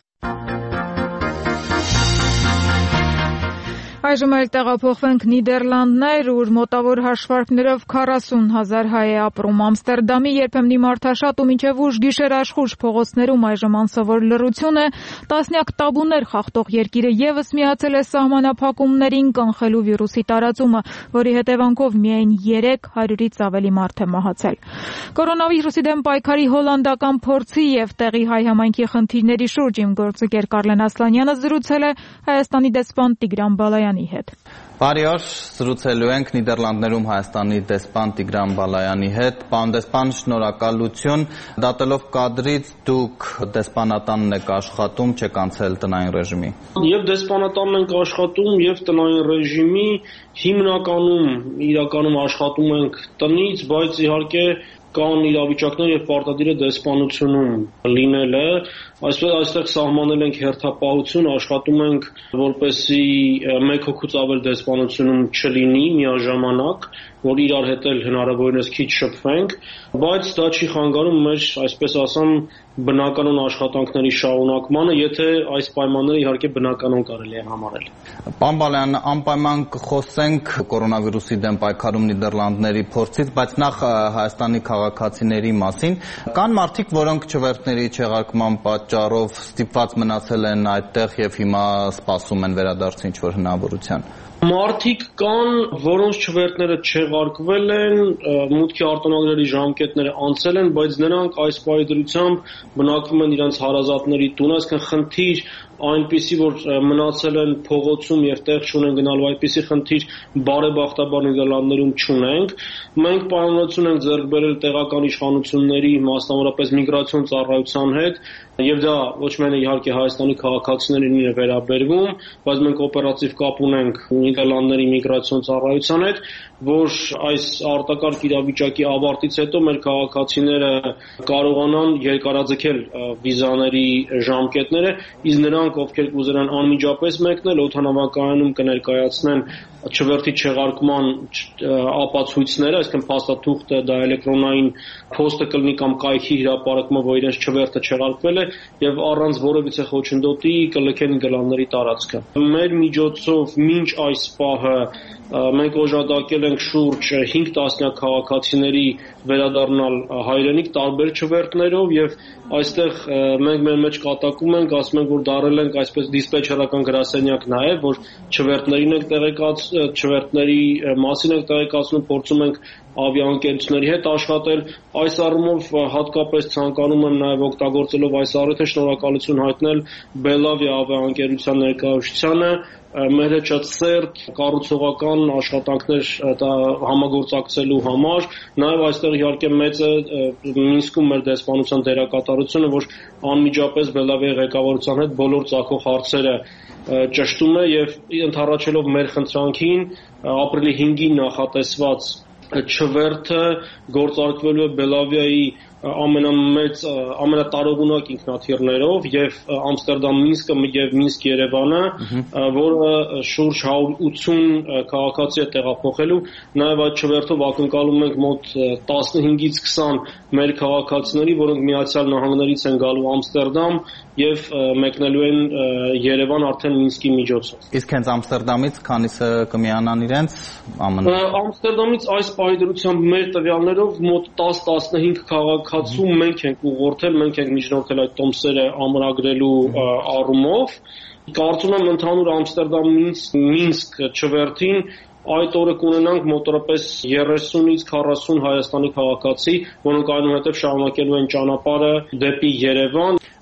Այժմ էլ տեղափոխվենք Նիդերլանդներ, ուր մոտավոր հաշվարկներով 40,000 հայ է ապրում։ Ամստերդամի երբեմնի մարդաշատ ու մինչև ուշ գիշեր աշխույժ փողոցներում այժմ անսովոր լռություն է։ Տասնյակ տաբուներ խախտող երկիրը եւս միացել է սահմանափակումներին կանխելու վիրուսի տարածումը, որի հետևանքով միայն 300-ից ավելի մարդ է մահացել։ Կորոնավիրուսի դեմ պայքարի հոլանդական փորձի եւ տեղի հայ համայնքի խնդիրների շուրջ իմ գործընկեր Կարլեն Ասլանյանը զրուցել է Հայաստանի դեսպան Տիգրան Բալայանի հետ։ Բարի օր, զրուցելու ենք Նիդերլանդներում Հայաստանի դեսպան Տիգրան Բալայանի հետ։ Պարոն դեսպան, շնորհակալություն։ Դատելով կադրից դուք դեսպանատանն եք աշխատում, չեք անցել տնային ռեժիմի։ Եվ դեսպանատանն ենք աշխատում, եւ տնային ռեժիմի իրականում աշխատում ենք տնից, բայց իհարկե կան իրավիճակներ, եւ պարտադիր է դեսպանությունում լինելը, այստեղ սահմանել ենք հերթապահություն, աշխատում ենք, որպեսզի մեկ հոգուց ավել դեսպանությունում չլինի միաժամանակ, որ իրար հետ էլ հնարավորինս քիչ շփվենք, բայց դա չի խանգարում մեր, այսպես ասեմ, բնականon աշխատանքների շարունակմանը, եթե այս պայմանները իհարկե բնականon կարելի է համարել։ Պարոն Բալայան, անպայման կխոսենք կորոնավիրուսի դեմ պայքարում Նիդերլանդների փորձից, բայց նախ Հայաստանի քաղաքացիների մասին։ Կան մարդիկ, որոնք չվերթների չեղարկման պատճառով ստիպված մնացել են այդտեղ եւ հիմա սպասում են վերադարձի ինչ-որ հնարավորության։ Մարդիկ կան, որոնց չվերթները չեղարկվել են, մուտքի արտոնագրերի ժամկետները անցել են, բայց նրանք այս պայդրությամբ բնակվում են իրենց հարազատների տուն, այսինքն խնդիր այնպիսի, որ մնացել են փողոցում եւ տեղ չունեն գնալու, այդպիսի խնդիր բարեբախտաբար Նիդերլանդներում չունենք։ Մենք պայմանություն ենք ձեռք բերել տեղական իշխանությունների, մասնավորապես միգրացիոն ծառայության հետ, եւ դա ոչ միայն իհարկե Հայաստանի քաղաքացիներին է վերաբերվում, բայց մենք օպերատիվ կապ ունենք Նիդերլանդների միգրացիոն ծառայության հետ, որ այս արտակարգ իրավիճակի ավարտից հետո մեր քաղաքացիները կարողանան երկարաձգել վիզաների ժամկետները, իսկ նրանք, ովքեր կուզենան անմիջապես մեկնել, օդանավակայանում կներկայացնեն չվերթի չեղարկման ապացույցները, այսինքն փաստաթուղթը, դա էլեկտրոնային փոստը կլինի կամ կայքի հրապարակումը, որ իրենց չվերթը չեղարկվել է, եւ առանց որևիցե խոչընդոտի կլքեն Նիդերլանդների տարածքը։ Մեր միջոցով մինչ այս պահը մենք օժանդակել ենք շուրջ 5 տասնյակ քաղաքացիների վերադառնալ հայրենիք տարբեր չվերթներով եւ այստեղ մենք մեր մեջ կատակում ենք, ասում ենք, որ դարել ենք այսպես դիսպեչերական գրասենյակ նաեւ, որ չվերթներին ենք չվերթների մասին ենք տեղեկացնում, փորձում ենք ավիաընկերությունների հետ աշխատել։ Այս առումով հատկապես ցանկանում եմ նաև օգտագործելով այս առիթը շնորհակալություն հայտնել Բելավիա ավիաընկերության ներկայացությանը, մեր հետ շատ սերտ կառուցողական աշխատանքներ համագործակցելու համար, նաև այստեղ իհարկե մեծ է Մինսկում մեր դեսպանության դերակատարությունը, որ անմիջապես Բելավիայի ղեկավարության հետ բոլոր ծագող հարցերը ճշտում է եւ ընդառաջելով մեր խնդրանքին ապրիլի 5-ին նախատեսված չվերթը գործարկվելու է Բելավիայի ամենատարողունակ ինքնաթիռներով եւ Ամստերդամ Մինսկը եւ Մինսկ Երևանը, որը շուրջ 180 քաղաքացի է տեղափոխելու, նաեւ այդ չվերթով ակնկալում ենք մոտ 15-ից 20 մեր քաղաքացիների, որոնք Միացյալ Նահանգներից են գալու Ամստերդամ եւ մեկնելու են Երևան արդեն Մինսկի միջոցով։ Իսկ հենց Ամստերդամից քանիսը կմիանան իրենց ԱՄՆ։ Ամստերդամից այս պայդրությամբ մեր տվյալներով մոտ 10-15 քաղաքացու մենք ենք ուղղորդել, մենք ենք միջնորդել այդ տոմսերը ամրագրելու առումով։ Կարծում եմ ընդհանուր Ամստերդամ-Մինսկ չվերթին այդ օրը կունենանք մոտորապես 30-ից 40 Հայաստանի քաղաքացի, որոնք այնուհետև շարունակելու են ճանապարհը դեպի Երևան։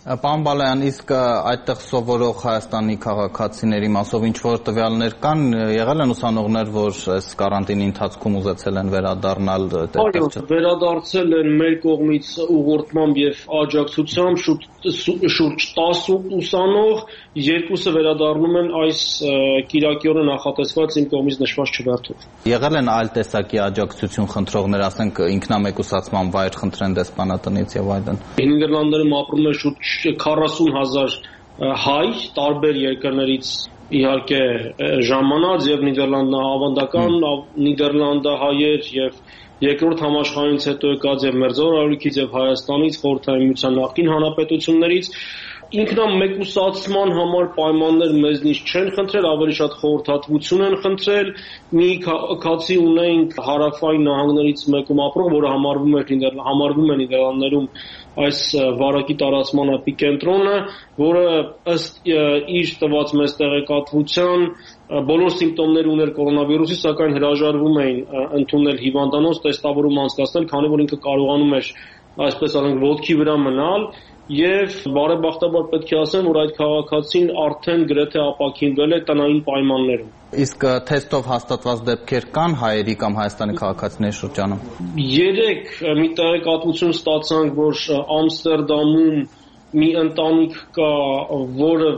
Պարոն Բալայան, իսկ այդտեղ սովորող Հայաստանի քաղաքացիների մասով ինչ-որ տվյալներ կան, եղել են ուսանողներ, որ այս կարանտինի ընթացքում ուզեցել են վերադառնալ այո, վերադարձել են մեր կողմից ուղղորդմամբ եւ աջակցությամբ շուրջ 10 ուսանող, երկուսը վերադառնում են այս կիրակի օրը նախատեսված իմ կողմից նշված չվերթով։ Եղել են այլ տեսակի աջակցություն խնդրողներ, ասենք ինքնամեկուսացման վայր խնդրեն դեսպանատնից եւ այլն։ Նիդերլանդներում ապրում է շուրջ 40,000 հայ տարբեր երկրներից իհարկե ժամանած եւ Նիդերլանդահավանդական Նիդերլանդահայեր եւ երկրորդ համաշխարհից հետո եկած եւ Մերձավոր Արևելքից եւ Հայաստանից խորհրդային միության նախկին հանրապետություններից ինքնամեկուսացման համար պայմաններ մեզնից չեն խնդրել, ավելի շատ խորհրդատվություն են խնդրել։ Մի քացի ունենք հարավային նահանգներից մեկում ապրող, որը համարվում է Նիդերլանդներում այս վարակի տարածման էպիկենտրոնը, որը ըստ իր տված մեծ տեղեկատվության բոլոր սիմպտոմներ ուներ կորոնավիրուսի, սակայն հրաժարվում էին ընդունել հիվանդանոց տեստավորում անցկացնել, քանի որ ինքը կարողանում էր այսպես ասենք ոտքի վրա մնալ եւ բարեբախտաբար պետք է ասեմ, որ այդ քաղաքացին արդեն գրեթե ապաքինվել է տնային պայմաններում։ Իսկ թեստով հաստատված դեպքեր կան հայերի կամ Հայաստանի քաղաքացիների շրջանում։ Երեք մի տեղեկատվություն ստացանք, որ Ամստերդամում մի ընտանիք կա, որը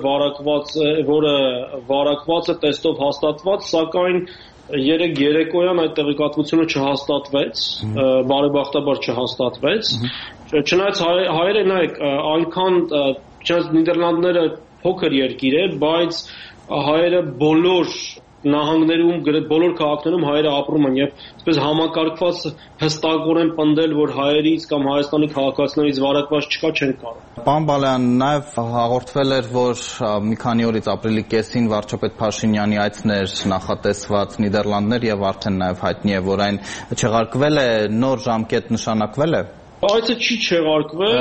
վարակված է տեստով հաստատված, սակայն երեք երեկոյան այդ տեղեկատվությունը չհաստատվեց, բարեբախտաբար չհաստատվեց։ Չնայած հայերը նայեք, այնքան Նիդերլանդները փոքր երկիր է, բայց հայերը բոլոր նահանգներում, բոլոր քաղաքներում հայերը ապրում են եւ այսպես համակարգված հստակորեն պնդել, որ հայերից կամ Հայաստանի քաղաքացիներից վարակված չկա, չեն կարող։ Պարոն Բալայան, նաեւ հաղորդվել էր, որ մի քանի օրից ապրիլի կեսին վարչապետ Փաշինյանի այցն էր նախատեսված Նիդերլանդներ եւ արդեն նաեւ հայտնի է, որ այն չեղարկվել է, նոր ժամկետ նշանակվել է։ Այցը չի չեղարկվել,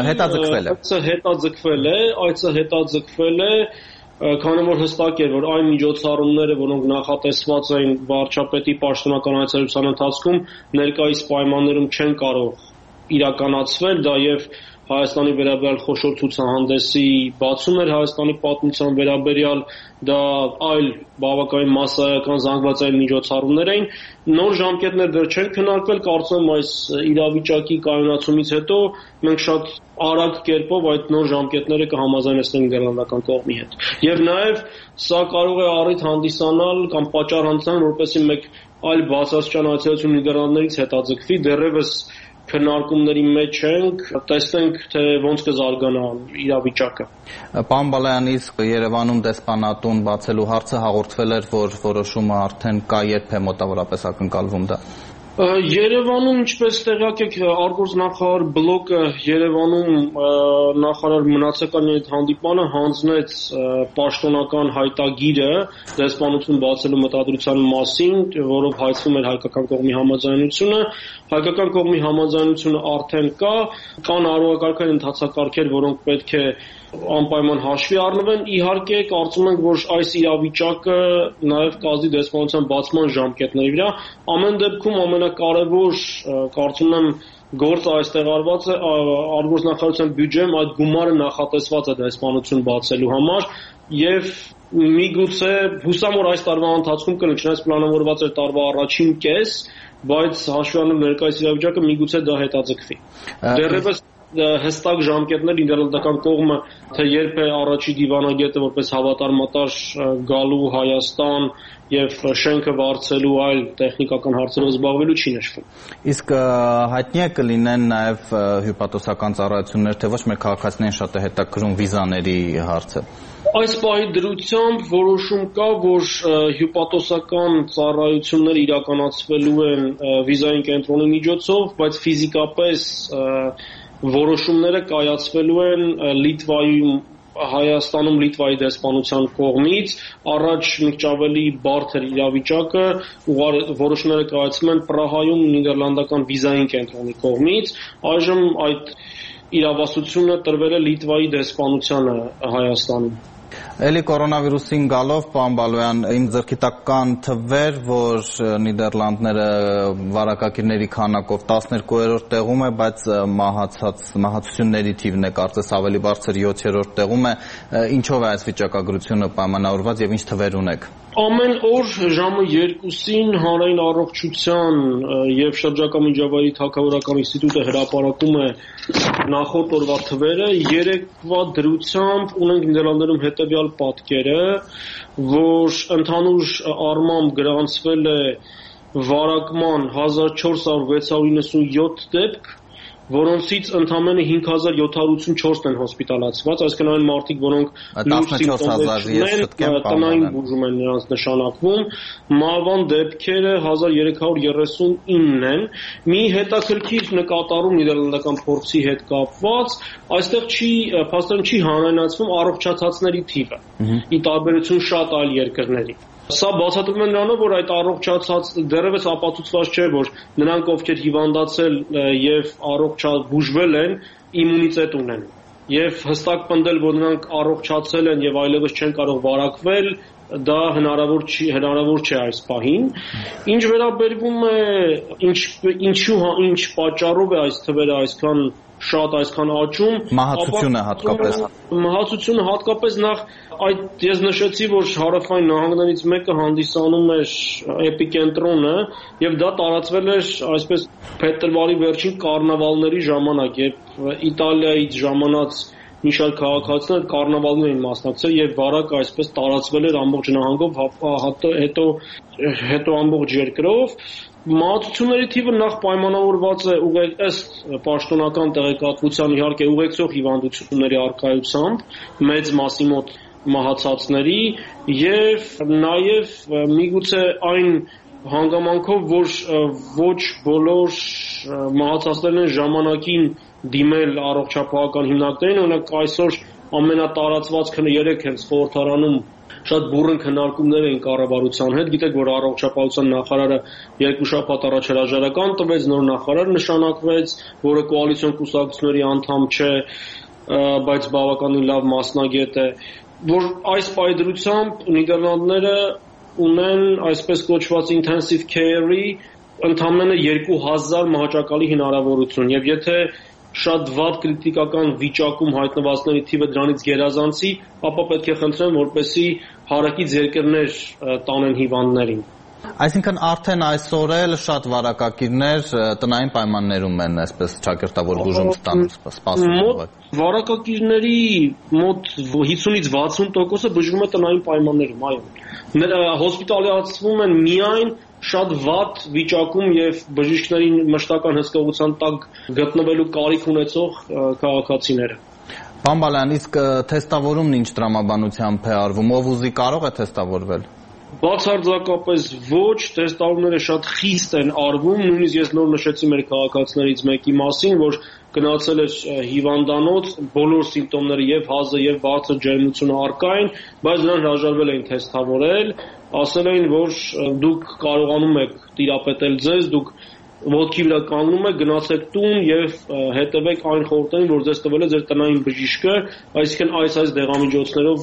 հետաձգվել է, քանի որ հստակ էր, որ այն միջոցառումները, որոնք նախատեսված էին վարչապետի պաշտոնական այցելության ընթացքում, ներկայիս պայմաններում չեն կարող իրականացվել, դա եւ Հայաստանի վերաբերյալ խոշոր ցուցահանդեսի բացում էր Հայաստանի պատմության վերաբերյալ, դա այլ բավականին մասսայական զանգվածային միջոցառումներ էին։ Նոր ժամկետներ դեռ չեն քննարկվել, կարծում եմ այս իրավիճակի կայունացումից հետո մենք շատ արագ կերպով այդ նոր ժամկետները կհամաձայնեցնենք նիդերլանդական կողմի հետ։ Եվ նաև սա կարող է առիթ հանդիսանալ կամ պատճառ հանդիսանալ, որպեսզի մեկ այլ բացասական այցելություն Նիդերլանդներից հետաձգվի, դեռևս քննարկումների մեջ ենք, տեսնենք թե ոնց կզարգանա իրավիճակը։ Պարոն Բալայան, իսկ Երևանում դեսպանատուն բացելու հարցը հաղորդվել էր, որ որոշումը արդեն կա, երբ է մոտավորապես ակնկալվում դա։ Երևանում, ինչպես տեղյակ եք, արտգործնախարար բլոկը Երևանում նախարար Մնացականյանի հետ հանդիպմանը հանձնեց պաշտոնական հայտագիրը դեսպանություն բացելու մտադրության մասին, որով հայցվում էր հայկական կողմի համաձայնությունը։ Հայկական կողմի համաձայնությունը արդեն կա, կան արարողակարգային ընթացակարգեր, որոնք պետք է անպայման հաշվի առնվեն։ Իհարկե, կարծում ենք, որ այս իրավիճակը նաև կազդի դեսպանության բացման ժամկետների վրա։ Ամեն դեպքում ամենակարևոր, կարծում եմ, գործը այստեղ արված է արտգործնախարարության բյուջեում այդ գումարը նախատեսված է դեսպանություն բացելու համար եւ միգուցե հուսամ որ այս տարվա ընթացքում կլինի, չնայած պլանավորված էր տարվա առաջին կես, բայց հաշվի առնելով ներկայիս իրավիճակը միգուցե դա հետաձգվի։ Դեռևս հստակ ժամկետներ նիդերլանդական կողմը թե երբ է առաջի դիվանագետը որպես հավատարմատար գալու Հայաստան եւ շենքը վարձելու այլ տեխնիկական հարցերով զբաղվելու չի նշվում։ Իսկ հայտնի է կլինեն նաեւ հյուպատոսական ծառայություններ, թե ոչ մեր քաղաքացիներին շատ է հետաքրում վիզաների հարցը։ Այս պահի դրությամբ որոշում կա, որ հյուպատոսական ծառայությունները իրականացվելու են վիզային կենտրոնի միջոցով, բայց ֆիզիկապես որոշումները կայացվելու են Լիտվայում, Հայաստանում Լիտվայի դեսպանության կողմից, առաջ մի քիչ ավելի բարդ էր իրավիճակը, որոշումները կայացվում են Պրահայում նիդերլանդական վիզային կենտրոնի կողմից, այժմ այդ իրավասությունը տրվել է Լիտվայի դեսպանությանը Հայաստանում։ Էլի կորոնավիրուսին գալով, պարոն Բալոյան, իմ ձեռքի տակ կան թվեր, որ Նիդերլանդները վարակակիրների քանակով 12-րդ տեղում է, բայց մահացությունների թիվն է կարծես ավելի բարձր 7-րդ տեղում է։ Ինչով է այս վիճակագրությունը պայմանավորված եւ ինչ թվեր ունեք։ Ամեն օր ժամը 2-ին Հանրային առողջության եւ շրջակա միջավայրի թագավորական ինստիտուտը հրապարակում է նախորդ օրվա թվերը։ Երեկվա դրությամբ ունենք Նիդերլանդներում հետեւյալ պատկերը, որ ընդհանուր առմամբ գրանցվել է վարակման 1497 դեպք, որոնցից ընդամենը 5784-ն են հոսպիտալացված, այսինքն այն մարդիկ, որոնք տնային բուժում են նրանց նշանակվում, մահվան դեպքերը 1339 են։ Մի հետաքրքիր նկատառում նիդերլանդական փորձի հետ կապված, այստեղ փաստորեն չի հանրայնացվում առողջացածների թիվը, ի տարբերություն շատ այլ երկրների։ Սա բացատրվում է նրանով, որ այդ առողջացած դեռևս ապացուցված չէ, որ նրանք, ովքեր հիվանդացել եւ բուժվել են, իմունիտետ ունեն։ Եվ հստակ պնդել, որ նրանք առողջացել են եւ այլևս չեն կարող վարակվել, դա հնարավոր չէ այս պահին։ Ինչ վերաբերվում է ինչ պատճառով է այս թվերը այսքան շատ այսքան աճում, մահացությունը հատկապես նախ այդ ես նշեցի, որ հարավային նահանգներից մեկը հանդիսանում էր էպիկենտրոնը եւ դա տարածվել էր այսպես փետրվարի վերջին կառնավալների ժամանակ, երբ Իտալիայից ժամանած մի շարք քաղաքացիներ կառնավալին էին մասնակցել եւ վարակը այսպես տարածվել էր ամբողջ նահանգով, հետո ամբողջ երկրով։ Մահացությունների թիվը նախ պայմանավորված է ըստ պաշտոնական տեղեկատվության իհարկե ուղեկցող հիվանդությունների առկայությամբ, մեծ մասի մոտ մահացածների եւ նաեւ միգուցե այն հանգամանքով, որ ոչ բոլոր մահացածներն են ժամանակին դիմել առողջապահական հիմնարկներին, օրինակ այսօր ամենատարածված քնը 3 հենց խորհրդարանում շատ բուռն քննարկումներ էին կառավարության հետ։ Գիտեք, որ առողջապահության նախարարը 2 շաբաթ առաջ հրաժարական տվեց, նոր նախարար նշանակվեց, որը կոալիցիոն կուսակցությունների անդամ չէ, բայց բավականին լավ մասնագետ է, որ այս պայծրությամբ Նիդերլանդները ունեն այսպես կոչված intensive care-ի ընդամենը 2000 մահճակալի հնարավորություն, եւ եթե շատ վատ կրիտիկական վիճակում հայտնվածների թիվը դրանից գերազանցի, ապա պետք է խնդրեմ, որպեսզի հարակից երկրներ տանեն հիվանդներին։ Այսինքն արդեն այսօր էլ շատ վարակակիրներ տնային պայմաններում են, այսպես ճակերտավոր բուժում սպասում։ Վարակակիրների մոտ 50-ից 60%-ը բուժվում է տնային պայմաններում, այո։ Հոսպիտալիզացվում են միայն շատ վատ վիճակում եւ բժիշկների մշտական հսկողության տակ գտնվելու կարիք ունեցող քաղաքացիները։ Պարոն Բալոյան, իսկ թեստավորումն ինչ տրամաբանությամբ է արվում, ով ուզի կարող է թեստավորվել։ Բացարձակապես ոչ, թեստավորումները շատ խիստ են արվում, նույնիսկ ես նոր նշեցի մեր քաղաքացիներից մեկի մասին, որ գնացել էր հիվանդանոց, բոլոր սիմպտոմները եւ հազը եւ բարձր ջերմությունը առկա են, բայց նրան հրաժարվել էին թեստավորել, ասել էին, որ դուք կարողանում եք տիրապետել ձեզ, դուք ոտքի վրա կանգնում եք, գնացեք տուն եւ հետևեք այն խորհուրդներին, որ ձեզ տվել է ձեր տնային բժիշկը, այսինքն այս դեղամիջոցներով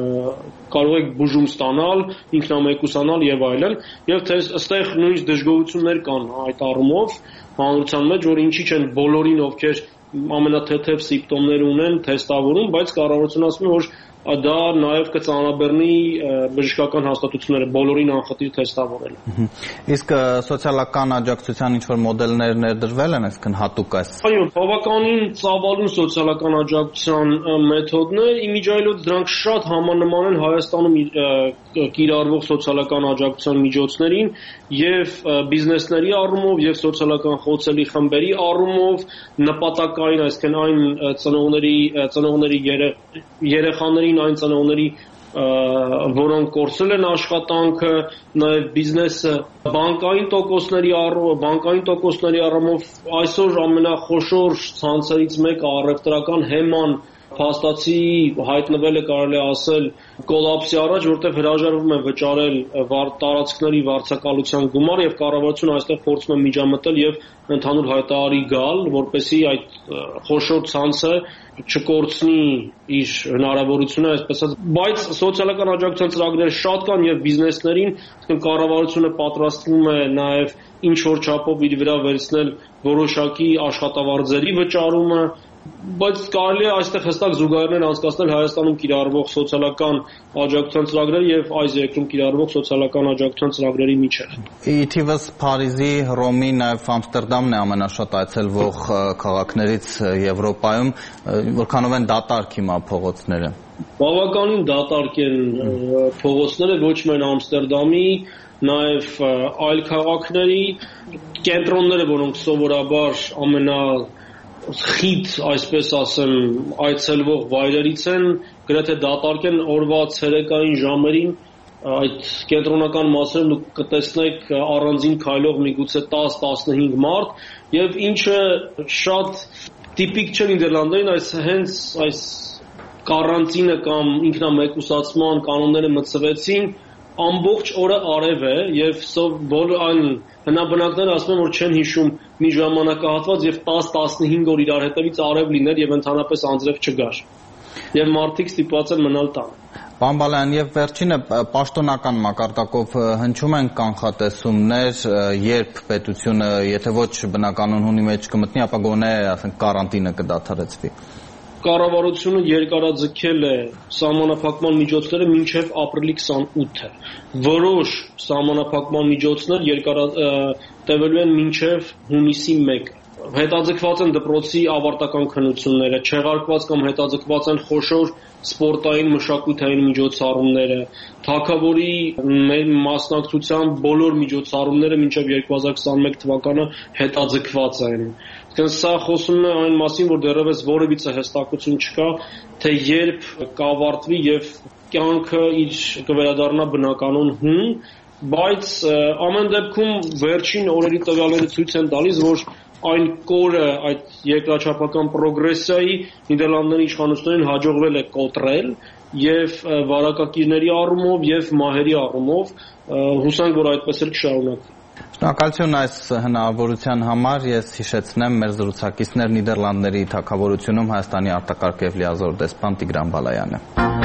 կարող եք բուժում ստանալ, ինքնամեկուսանալ եւ այլն, եւ այստեղ նույնիսկ դժգոհություններ կան այդ առումով հանրության մեջ, որ ինչի չեն բոլորին, ովքեր ամենաթեթև սիմպտոմներ ունեն, թեստավորում, բայց կառավարությունը ասում է, որ դա նաև կծանրաբեռնի բժշկական հաստատությունները բոլորին անխտիր թեստավորել։ Իսկ սոցիալական աջակցության ինչ-որ մոդելներ ներդրվել են, այսինքն հատուկ այս։ Այո, բավականին ծավալուն սոցիալական աջակցության մեթոդներ, իմիջիայլոց դրանք շատ համանման են Հայաստանում կիրառվող սոցիալական աջակցության միջոցներին եւ բիզնեսների առումով եւ սոցիալական խոցելի խմբերի առումով նպատակային, այսինքն այն ծնողների երեխաներին, այն ծնողների, որոնք կորցրել են աշխատանքը, նաև բիզնեսը, բանկային տոկոսների առումով այսօր ամենախոշոր ցանցերից մեկը առևտրական հեման փաստացի հայտնվել է կարելի ասել կոլապսի առաջ, որտեղ հրաժարվում են վճարել տարածքների վարձակալության գումար եւ կառավարությունը այստեղ փորձում է միջամտել եւ ընդհանուր հայտարարի գալ, որպեսզի այդ խոշոր ցանցը չկորցնի իր հնարավորությունը, այսպես ասած, բայց սոցիալական աջակցության ծրագրեր շատ կան եւ բիզնեսներին, այսինքն կառավարությունը պատրաստվում է նաեւ ինչ որ չափով իր վրա վերցնել որոշակի աշխատավարձերի վճարումը, բայց կարելի է այստեղ հստակ զուգահեռներ անցկացնել Հայաստանում կիրառվող սոցիալական աջակցության ծրագրերի եւ այս երկրում կիրառվող սոցիալական աջակցության ծրագրերի միջեւ։ Ի թիվս Փարիզի, Հռոմի, նաեւ Ամստերդամն է ամենաշատ այցելվող քաղաքներից Եվրոպայում, որքանով են դատարկ հիմա փողոցները։ Բավականին դատարկ են փողոցները, ոչ միայն Ամստերդամի, նաեւ այլ քաղաքների կենտրոնները, որոնք սովորաբար խիտ, այսպես ասեմ, այցելվող վայրերից են, գրեթե դատարկ են օրվա ցերեկային ժամերին այդ կենտրոնական մասերում դուք կտեսնեք առանձին քայլող միգուցե 10-15 մարդ եւ ինչը շատ տիպիկ չէ Նիդերլանդերին, հենց այս կարանտինը կամ ինքնամեկուսացման կանոնները մտցվեցին ամբողջ օրը արև է եւ բոլոր այլ հնաբնակները ասում են որ չեն հիշում մի ժամանակահատված եւ 10-15 օր իրար հետևից արև լիներ եւ ընդհանրապես անձրև չգար եւ մարդիկ ստիպված են մնալ տանը։ Պարոն Բալայան, եւ վերջինը պաշտոնական մակարդակով հնչում են կանխատեսումներ, երբ պետությունը, եթե ոչ բնականոն մեջ կմտնի, ապա գոնե ասենք կարանտինը կդադարեցվի։ Կառավարությունը երկարաձգել է սահմանափակման միջոցները մինչև ապրիլի 28-ը։ Որոշ սահմանափակման միջոցներ տևելու են մինչև հունիսի 1-ը։ Հետաձգված են դպրոցի ավարտական քննությունները, չեղարկված կամ հետաձգված են խոշոր սպորտային մշակութային միջոցառումները, թագավորի մասնակցության բոլոր միջոցառումները մինչև 2021 թվականը հետաձգված են։ Սա խոսում է այն մասին, որ դեռևս որևիցե հստակություն չկա, թե երբ կավարտվի եւ կյանքը իր կվերադառնա բնականոն հուն, բայց ամեն դեպքում վերջին օրերի տվյալները ցույց են տալիս, որ այն կորը այդ երկրաչափական պրոգրեսիայի Նիդերլանդների իշխանություններին հաջողվել է կոտրել եւ վարակակիրների առումով եւ մահերի առումով հուսանք, որ այդպես էլ կշարունակվի։ Շնորհակալություն այս հնարավորության համար, ես հիշեցնեմ մեր զրուցակիցներ Նիդերլանդների թագավորությունում Հայաստանի արտակարգ եւ լիազոր դեսպան Տիգրան Բալայանը։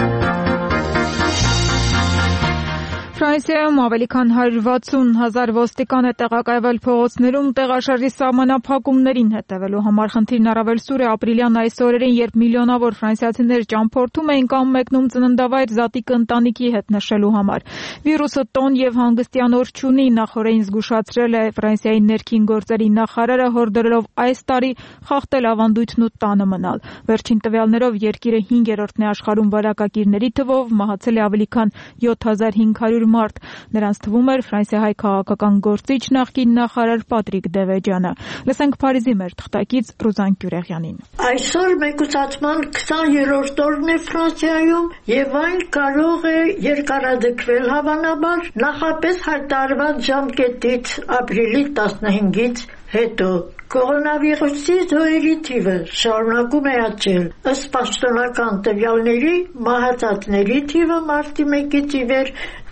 Ֆրանսիայում ավելի քան 160,000 ոստիկան է տեղակայվել փողոցներում տեղաշարժի սահմանափակումներին հետևելու համար։ Խնդիրն առավել սուր է ապրիլյան այս օրերին, երբ միլիոնավոր ֆրանսիացիներ ճամփորդում էին կամ մեկնում ծննդավայր զատիկ ընտանիքի հետ նշելու համար։ Վիրուսը տոն եւ հանգստյան օր չունի, նախորդին զգուշացրել է Ֆրանսիայի ներքին գործերի նախարարը, հորդորելով այս տարի խախտել ավանդույթն ու տանը մնալ։ Վերջին տվյալներով երկիրը 5-րդն է աշխարհում վարակակիրների թվով, մահացել է ավելի քան 7500 մարդ։ Նրանց թվում էր ֆրանսիահայ քաղաքական գործիչ նախկին նախարար Պատրիկ Դևեջյանը։ Լսենք Փարիզի մեր թղթակից Ռուզան Գյուրեղյանին։ Այսօր մեկուսացման 20-րդ օրն է Ֆրանսիայում եւ այն կարող է երկարաձգվել հավանաբար նախապես հայտարարված ժամկետից ապրիլի 15-ից հետո։ Կորոնավիրուսի զոհերի թիվը շարունակում է աճել։ Ըստ պաշտոնական տվյալների, մահացածների թիվը մարտի 1-ից ի վեր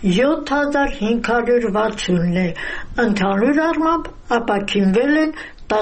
7560-ն է։ Ընդհանուր առմամբ ապաքինվել են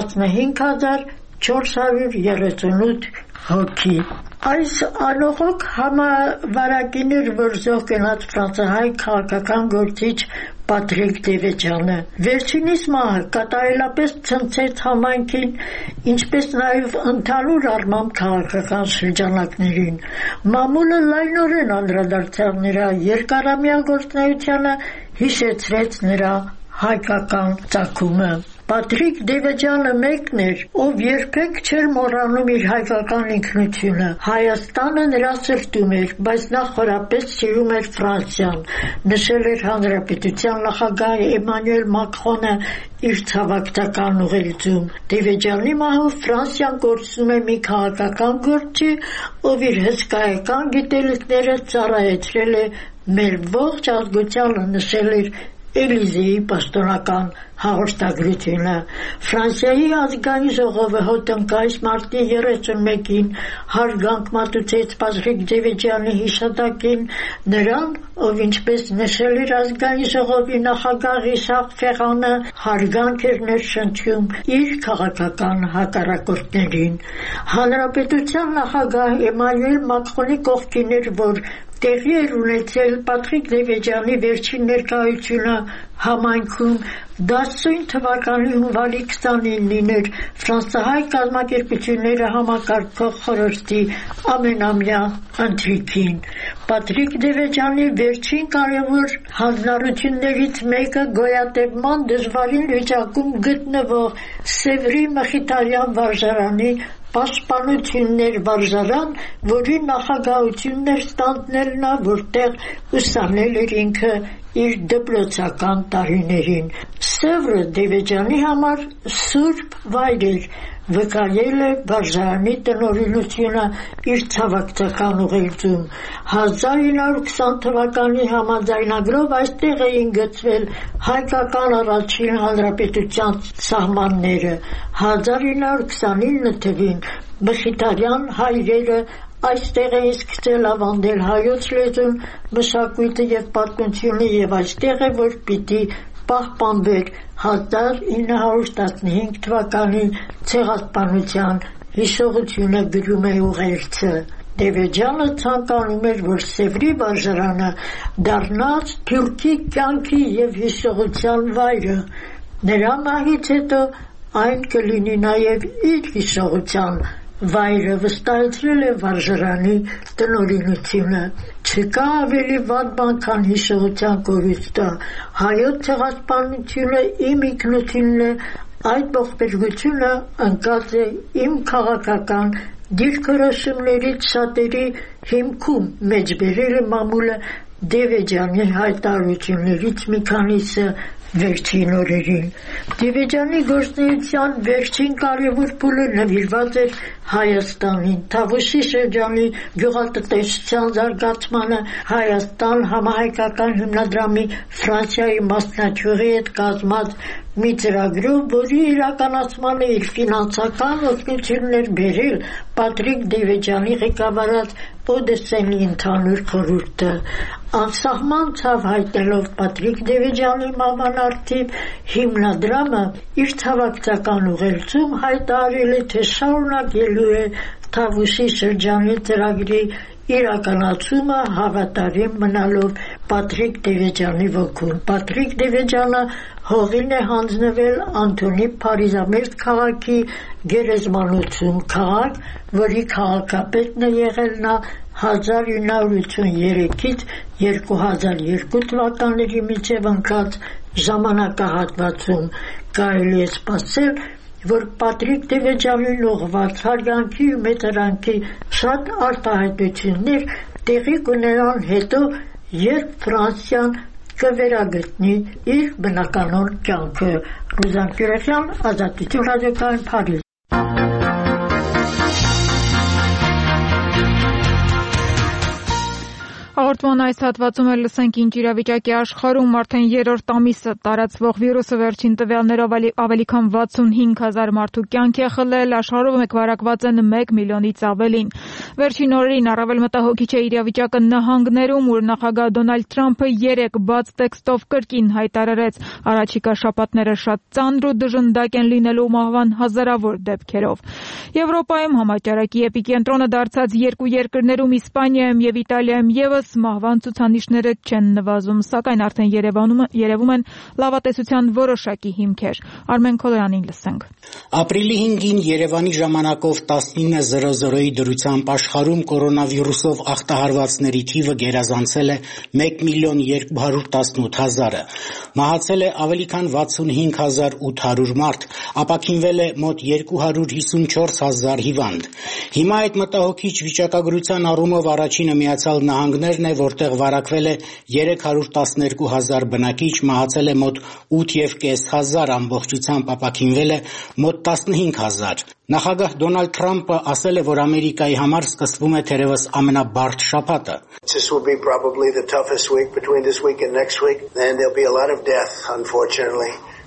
15438 հոգի։ Այս անողոք համավարակին որ զոհ գնաց ֆրանսիահայ քաղաքական գործիչ Պատրիկ Դևեջյանը։ Վերջինիս մահը կատարելապես ցնցեց համայնքին, ինչպես նաև ընդհանուր առմամբ քաղաքական շրջանակներին։ Մամուլը լայնորեն անդրադարձավ նրա երկարամյա գործունեությանը, հիշեցրեց նրա հայկական ծագումը։ Պատրիկ Դևեջյանը մեկն էր, ով երբեք չէր մոռանում իր հայկական ինքնությունը։ Հայաստանը նրա սրտում էր, բայց նա խորապես սիրում էր Ֆրանսիան, նշել էր Հանրապետության նախագահ Էմանուել Մակրոնը իր ցավակցական ուղերձում։ Դևեջյանի մահով Ֆրանսիան կորցնում է մի քաղաքական գործի, ով իր հսկայական գիտելիքները ծառայեցրել է մեր ողջ ազգությանը, նշել էր Էլիզեի պաշտոնական հաղորդագրությունը։ Ֆրանսիայի ազգային ժողովը հոտնկայս մարտի 31-ին հարգանք մատուցեց Պատրիկ Դևեջյանի հիշատակին, նրան, ով ինչպես նշել էր ազգային ժողովի նախագահ Իշախ Ֆեղանը, հարգանք էր ներշնչում իր քաղաքական հակառակորդներին։ Հանրապետության նախագահ Էմանուել Մակրոնի կողքին էր, որ տեղի էր ունեցել Պատրիկ Դևեջյանի վերջին ներկայությունը համայնքում, 19 թվականի հունվարի 29-ին էր ֆրանսահայ կազմակերպությունները համակարգող խորհրդի ամենամյա ընթրիքին։ Պատրիկ Դևեջյանի վերջին կարևոր հանձնառություններից մեկը գոյատևման դժվարին վիճակում գտնվող Սևրի Մխիթարյան վարժարանի պաշտպանություններ վարժարան, որի նախագահությունն էր ստանձնել նա, որտեղ ուսանել էր ինքը իր դպրոցական տարիներին։ Սևրը Դևեջյանի համար սուրբ վայր էր, վկայել է վարժարանի տնօրինությունը իր ցավակցական ուղերձում։ 1920 թվականի համաձայնագրով այստեղ էին գծվել հայկական առաջին հանրապետության սահմանները։ 1929 թվին Մխիթարյան հայրերը այստեղ էին սկսել ավանդել հայոց լեզուն, մշակույթը և պատմությունը, և այստեղ է, որ պիտի պահպանվեր 1915 թվականի ցեղասպանության հիշողությունը, գրում է ուղերձը։ Դևեջյանը ցանկանում էր, որ Սևրի վարժարանը դառնա թուրքի կյանքի և հիշողության վայրը։ Նրա մահից հետո այն կլինի նաև իր հիշողության վայրը, վստահեցրել է վարժարանի տնօրինությունը։ Չկա ավելի վատ բան, քան հիշողության կորուստը։ Հայոց ցեղասպանությունը իմ ինքնությունն է, այդ ողբերգությունը ընկած է իմ քաղաքական դիրքորոշումներից շատերի հիմքում, մեջբերել է մամուլը Դևեջյանի հայտարարություններից մի քանիսը վերջին օրերին։ Դևեջյանի գործունեության վերջին կարևոր փուլը նվիրված էր Հայաստանին, Թավուշի շրջանի գյուղատնտեսության զարգացմանը, Հայաստան համահայկական հիմնադրամի Ֆրանսիայի մասնաճյուղի հետ կազմած մի ծրագրով, որի իրականացմանը իր ֆինանսական օգնությունն էր բերել Պատրիկ Դևեջյանի ղեկավարած Օդեսենի ընդհանուր խորհուրդը։ Անսահման ցավ հայտնելով Պատրիկ Դևեջյանի մահվան առթիվ, հիմնադրամը իր ցավակցական ուղերձում հայտարարել է, թե շարունակելու է Թավուշի շրջանի ծրագրի իրականացումը, հավատարիմ մնալով Պատրիկ Դևեջյանի ոգուն։ Պատրիկ Դևեջյանը հողին է հանձնվել Անտոնի Փարիզամերձ քաղաքի գերեզմանոցում, քաղաք, որի քաղաքապետն է եղել նա 1983-ից 2002 թվականների մինչև ընկած ժամանակահատվածում։ Կարելի է սպասել, որ Պատրիկ Դևեջյանին ուղղված հարգանքի ու մեծարանքի շատ արտահայտություններ տեղի կունենան հետո, երբ Ֆրանսիան կվերագտնի իր բնականոն կյանքը։ Ռուզան Կյուրեխյան, Ազատություն ռադիոկայան, Փարիզ։ Հաղորդման այս հատվածում էլ լսենք ինչ իրավիճակի աշխարհում արդեն երրորդ ամիսը տարածվող վիրուսը վերջին տվյալներով ավելի քան 65,000 մարդու կյանք է խլել, աշխարհում մեկվարակված են 1 միլիոնից ավելին։ Վերջին օրերին առավել մտահոգիչ է իրավիճակը նահանգներում, ուր նախագահ Դոնալդ Թրամփը 3 բաց տեքստով կրկին հայտարարեց առաջիկա շաբաթները շատ ծանր ու դժնդակ են լինելու մահվան հազարավոր դեպքերով։ Եվրոպայում համաճարակի էպիկենտրոնը դարձած երկու երկրներում Իսպանիայում եւ Իտալիայում եւս մահվան ցուցանիշները չեն նվազում, սակայն արդեն երևում են լավատեսության որոշակի հիմքեր։ Արմեն Քոլոյանին լսենք։ Ապրիլի 5-ին Երևանի ժամանակով 19:00-ի դրությամբ աշխարհում կորոնավիրուսով ախտահարվածների թիվը գերազանցել է 1,218,000-ը։ Մահացել է ավելի քան 65,800 մարդ, ապաքինվել է մոտ 254,000 հիվանդ։ Հիմա այդ մտահոգիչ վիճակագրության առումով առաջինը Միացյալ Նահանգներն է, որտեղ վարակվել է 312,000 բնակիչ, մահացել է մոտ 8,500, ամբողջությամբ ապաքինվել է մոտ 15,000։ Նախագահ Դոնալդ Թրամփը ասել է, որ Ամերիկայի համար սկսվում է թերևս ամենաբարդ շաբաթը։ This will be probably the toughest week between this week and next week, and there'll be a lot of death, unfortunately.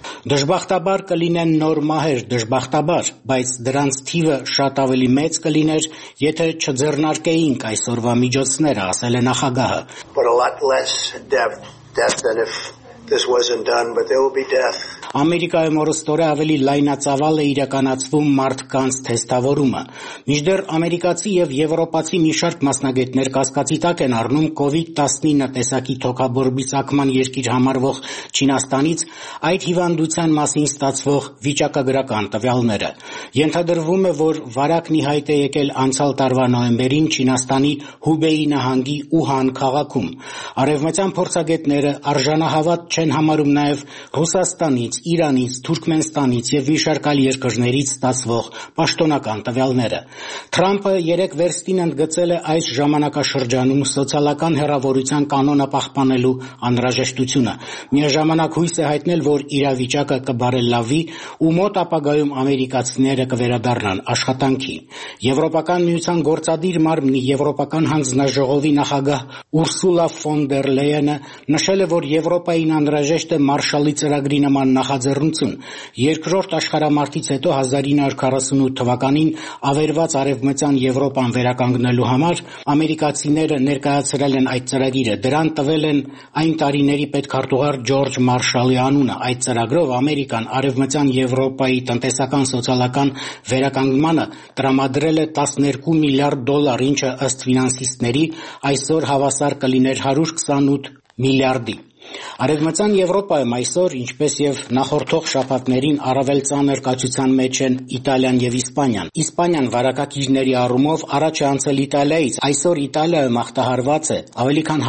Դժբախտաբար կլինեն նոր մահեր, դժբախտաբար, բայց դրանց թիվը շատ ավելի մեծ կլիներ, եթե չձեռնարկեինք այսօրվա միջոցները, ասել է նախագահը. But a lot less death than if this wasn't done, but there will be death. Ամերիկայում օրստորե ավելի լայնածավալ է իրականացվում մարդկանց թեստավորումը։ Մինչդեռ ամերիկացի եւ եվրոպացի մի շարք մասնագետներ կասկածի տակ են առնում COVID-19 տեսակի թոքաբորբիծակման երկիր համարվող Չինաստանից այդ հիվանդության մասին ստացվող վիճակագրական տվյալները։ Ենթադրվում է, որ վարակն ի հայտ է եկել անցյալ տարվա նոյեմբերին Չինաստանի Հուբեյի նահանգի Ուհան քաղաքում։ Արևմտյան փորձագետները արժանահավատ չեն համարում նաեւ Ռուսաստանից, Իրանից, Թուրքմենստանից եւ մի շարք այլ երկրներից ստացվող պաշտոնական տվյալները։ Թրամփը երեք վերստին ընդգծել է այս ժամանակաշրջանում սոցիալական հեռավորության կանոնը պահպանելու անհրաժեշտությունը։ Միաժամանակ հույս է հայտնել, որ իրավիճակը կբարելավի ու մոտ ապագայում ամերիկացիները կվերադառնան աշխատանքի։ Եվրոպական միության գործադիր մարմնի Եվրոպական հանձնաժողովի նախագահ Ուրսուլա ֆոն դեր Լեյենը նշել է, որ Եվրոպային անհրաժեշտ է Մարշալի ծրագրի նման նախաձեռնություն։ Երկրորդ աշխարհամարտից հետո 1948 թվականին ավերված արևմտյան Եվրոպան վերականգնելու համար ամերիկացիները ներկայացրել են այդ ծրագիրը։ Դրան տվել են այն տարիների պետքարտուղար Ջորջ Մարշալի անունը։ Այդ ծրագրով Ամերիկան արևմտյան Եվրոպայի տնտեսական սոցիալական վերականգնմանը տրամադրել է $12 միլիարդ, ինչը ըստ ֆինանսիստների այսօր հավասար կլիներ 128 միլիարդի։ Արևմտյան Եվրոպայում այսօր, ինչպես եւ նախորդող շաբաթներին, առավել ծանր կացության մեջ են Իտալիան եւ Իսպանիան։ Իսպանիան վարակագիրների առումով առաջ է անցել Իտալիայից։ Այսօր Իտալիայում ախտահարված է ավելի քան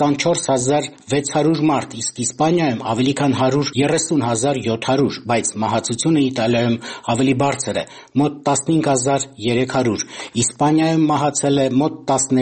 124,600 մարդ, իսկ Իսպանիայում ավելի քան 130,700, բայց մահացությունը Իտալիայում ավելի բարձր է՝ մոտ 15,300։ Իսպանիայում մահացել է մոտ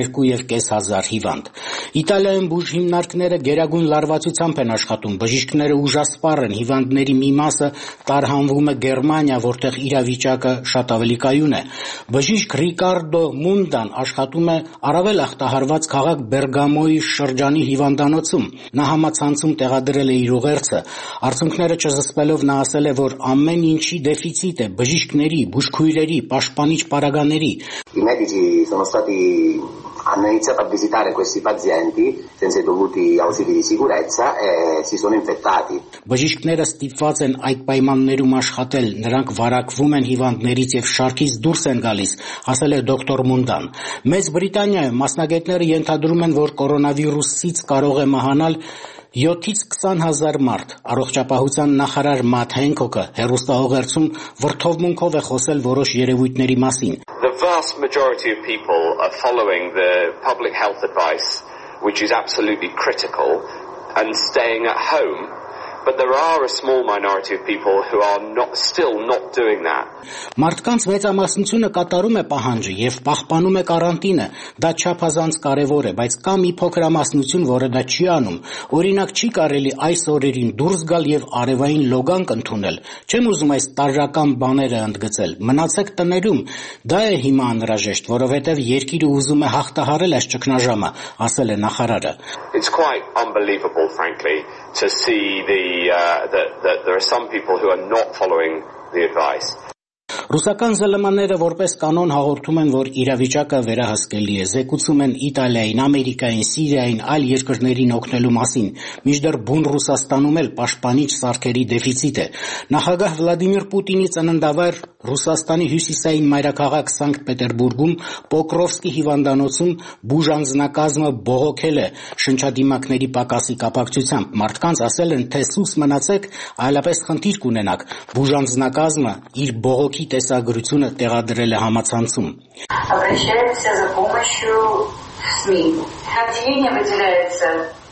12,500 հիվանդ։ Իտալիայում բուժհիմնարկները գերագույն լարվածությամբ են աշխատում, բժիշկները ուժասպառ են, հիվանդների մի մասը տարհանվում է Գերմանիա, որտեղ իրավիճակը շատ ավելի կայուն է։ Բժիշկ Ռիկարդո Մունդան աշխատում է առավել ախտահարված քաղաք Բերգամոյի շրջանի հիվանդանոցում։ Նա համացանցում տեղադրել է իր ուղերձը։ Արդյունքները չզսպելով նա ասել է, որ ամեն ինչի դեֆիցիտ է՝ բժիշկների, բուժքույրերի, պաշտպանիչ պարագաների։ I medici sono stati hanno iniziato a visitare questi pazienti senza i dovuti ausili di sicurezza e si sono infettati. Բժիշկները ստիպված են այդ պայմաններում աշխատել, նրանք վարակվում են հիվանդներից եւ շարքից դուրս են գալիս, ասել է դոկտոր Մունդան։ Մեծ Բրիտանիայում մասնագետները ենթադրում են, որ կորոնավիրուսից կարող է մահանալ 7-ից 20,000 մարդ։ Առողջապահության նախարար Մաթ Հենքոկը հեռուստաուղերձում վրդովմունքով է խոսել որոշ երևույթների մասին։ The vast majority of people are following the public health advice, which is absolutely critical, and staying at home. But there are a small minority of people who are still not doing that. Մարդկանց մեծամասնությունը կատարում է պահանջը եւ պահպանում է կարանտինը։ Դա չափազանց կարեւոր է, բայց կա մի փոքրամասնություն, որը դա չի անում։ Օրինակ չի կարելի այս օրերին դուրս գալ եւ արևային լոգանք ընդունել։ Չեմ ուզում այս տարրական բաները ընդգծել։ Մնացեք տներում։ Դա է հիմա անհրաժեշտ, որովհետեւ երկիրը ուզում է հաղթահարել այս ճգնաժամը, ասել է նախարարը։ It's quite unbelievable, frankly, to see that there are some people who are not following the advice. Ռուսական ԶԼՄ-ները որպես կանոն հաղորդում են, որ իրավիճակը վերահսկելի է, զեկուցում են Իտալիային, Ամերիկային, Սիրիային, այլ երկրներին օգնելու մասին, մինչդեռ բուն Ռուսաստանում էլ պաշտպանիչ սարքերի դեֆիցիտ է։ Նախագահ Վլադիմիր Պուտինի ծննդավայր Ռուսաստանի հյուսիսային մայրաքաղաք Սանկտ Պետերբուրգում Պոկրովսկի հիվանդանոցում բուժանձնակազմը բողոքել է շնչադիմակների պակասի կապակցությամբ։ Մարդկանց ասել են, թե սուս մնացեք, այլապես խնդիր կունենաք։ Բուժանձնակազմը իր բողոքի տեսագրությունը տեղադրել է համացանցում։ Обращаемся за помощью СМИ. Отделение выделяется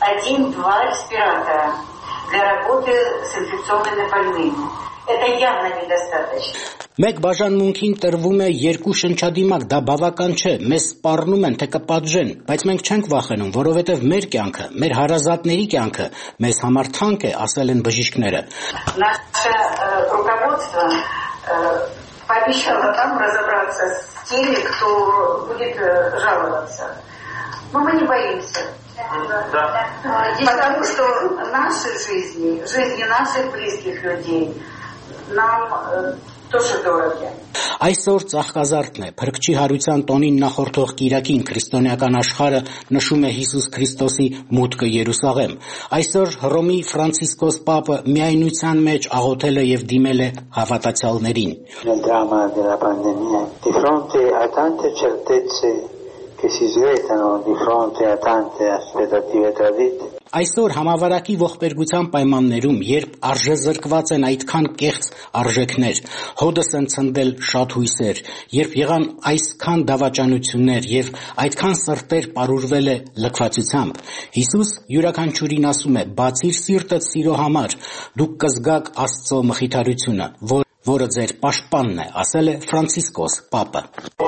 1-2 респиратора для работы с инфекционными больными. Это явно недостаточно. Մեկ բաժանմունքին տրվում է 2 շնչադիմակ, դա բավական չէ, մեզ սպառնում են, թե կպատժեն, բայց մենք չենք վախենում, որովհետև մեր կյանքը, մեր հարազատների կյանքը մեզ համար թանկ է, ասել են բժիշկները։ Наше руководство пообещало там разобраться с теми, кто будет жаловаться. Но мы не боимся. Потому что наши жизни, жизни наших близких людей нам тоже дороги. Այսօր Ծաղկազարդն է, Փրկչի հարության տոնին նախորդող կիրակին քրիստոնեական աշխարհը նշում է Հիսուս Քրիստոսի մուտքը Երուսաղեմ։ Այսօր Հռոմի Ֆրանցիսկոս Պապը միայնության մեջ աղոթել է եւ դիմել է հավատացյալներին։ Nel dramma della pandemia, di fronte a tante certezze che si svetano, di fronte a tante aspettative tradite. Այսօր համավարակի ողբերգության պայմաններում, երբ արժեզրկված են այդքան կեղծ արժեքներ, հոդս են ցնդել շատ հույսեր, երբ եղան այսքան դավաճանություններ եւ այդքան սրտեր պարուրվել է լքվածությամբ, Հիսուս յուրաքանչյուրին ասում է. «Բացիր սիրտդ սիրո համար, դուք կզգաք Աստծո մխիթարությունը, որը ձեր պաշտպանն է», ասել է Ֆրանցիսկոս Պապը։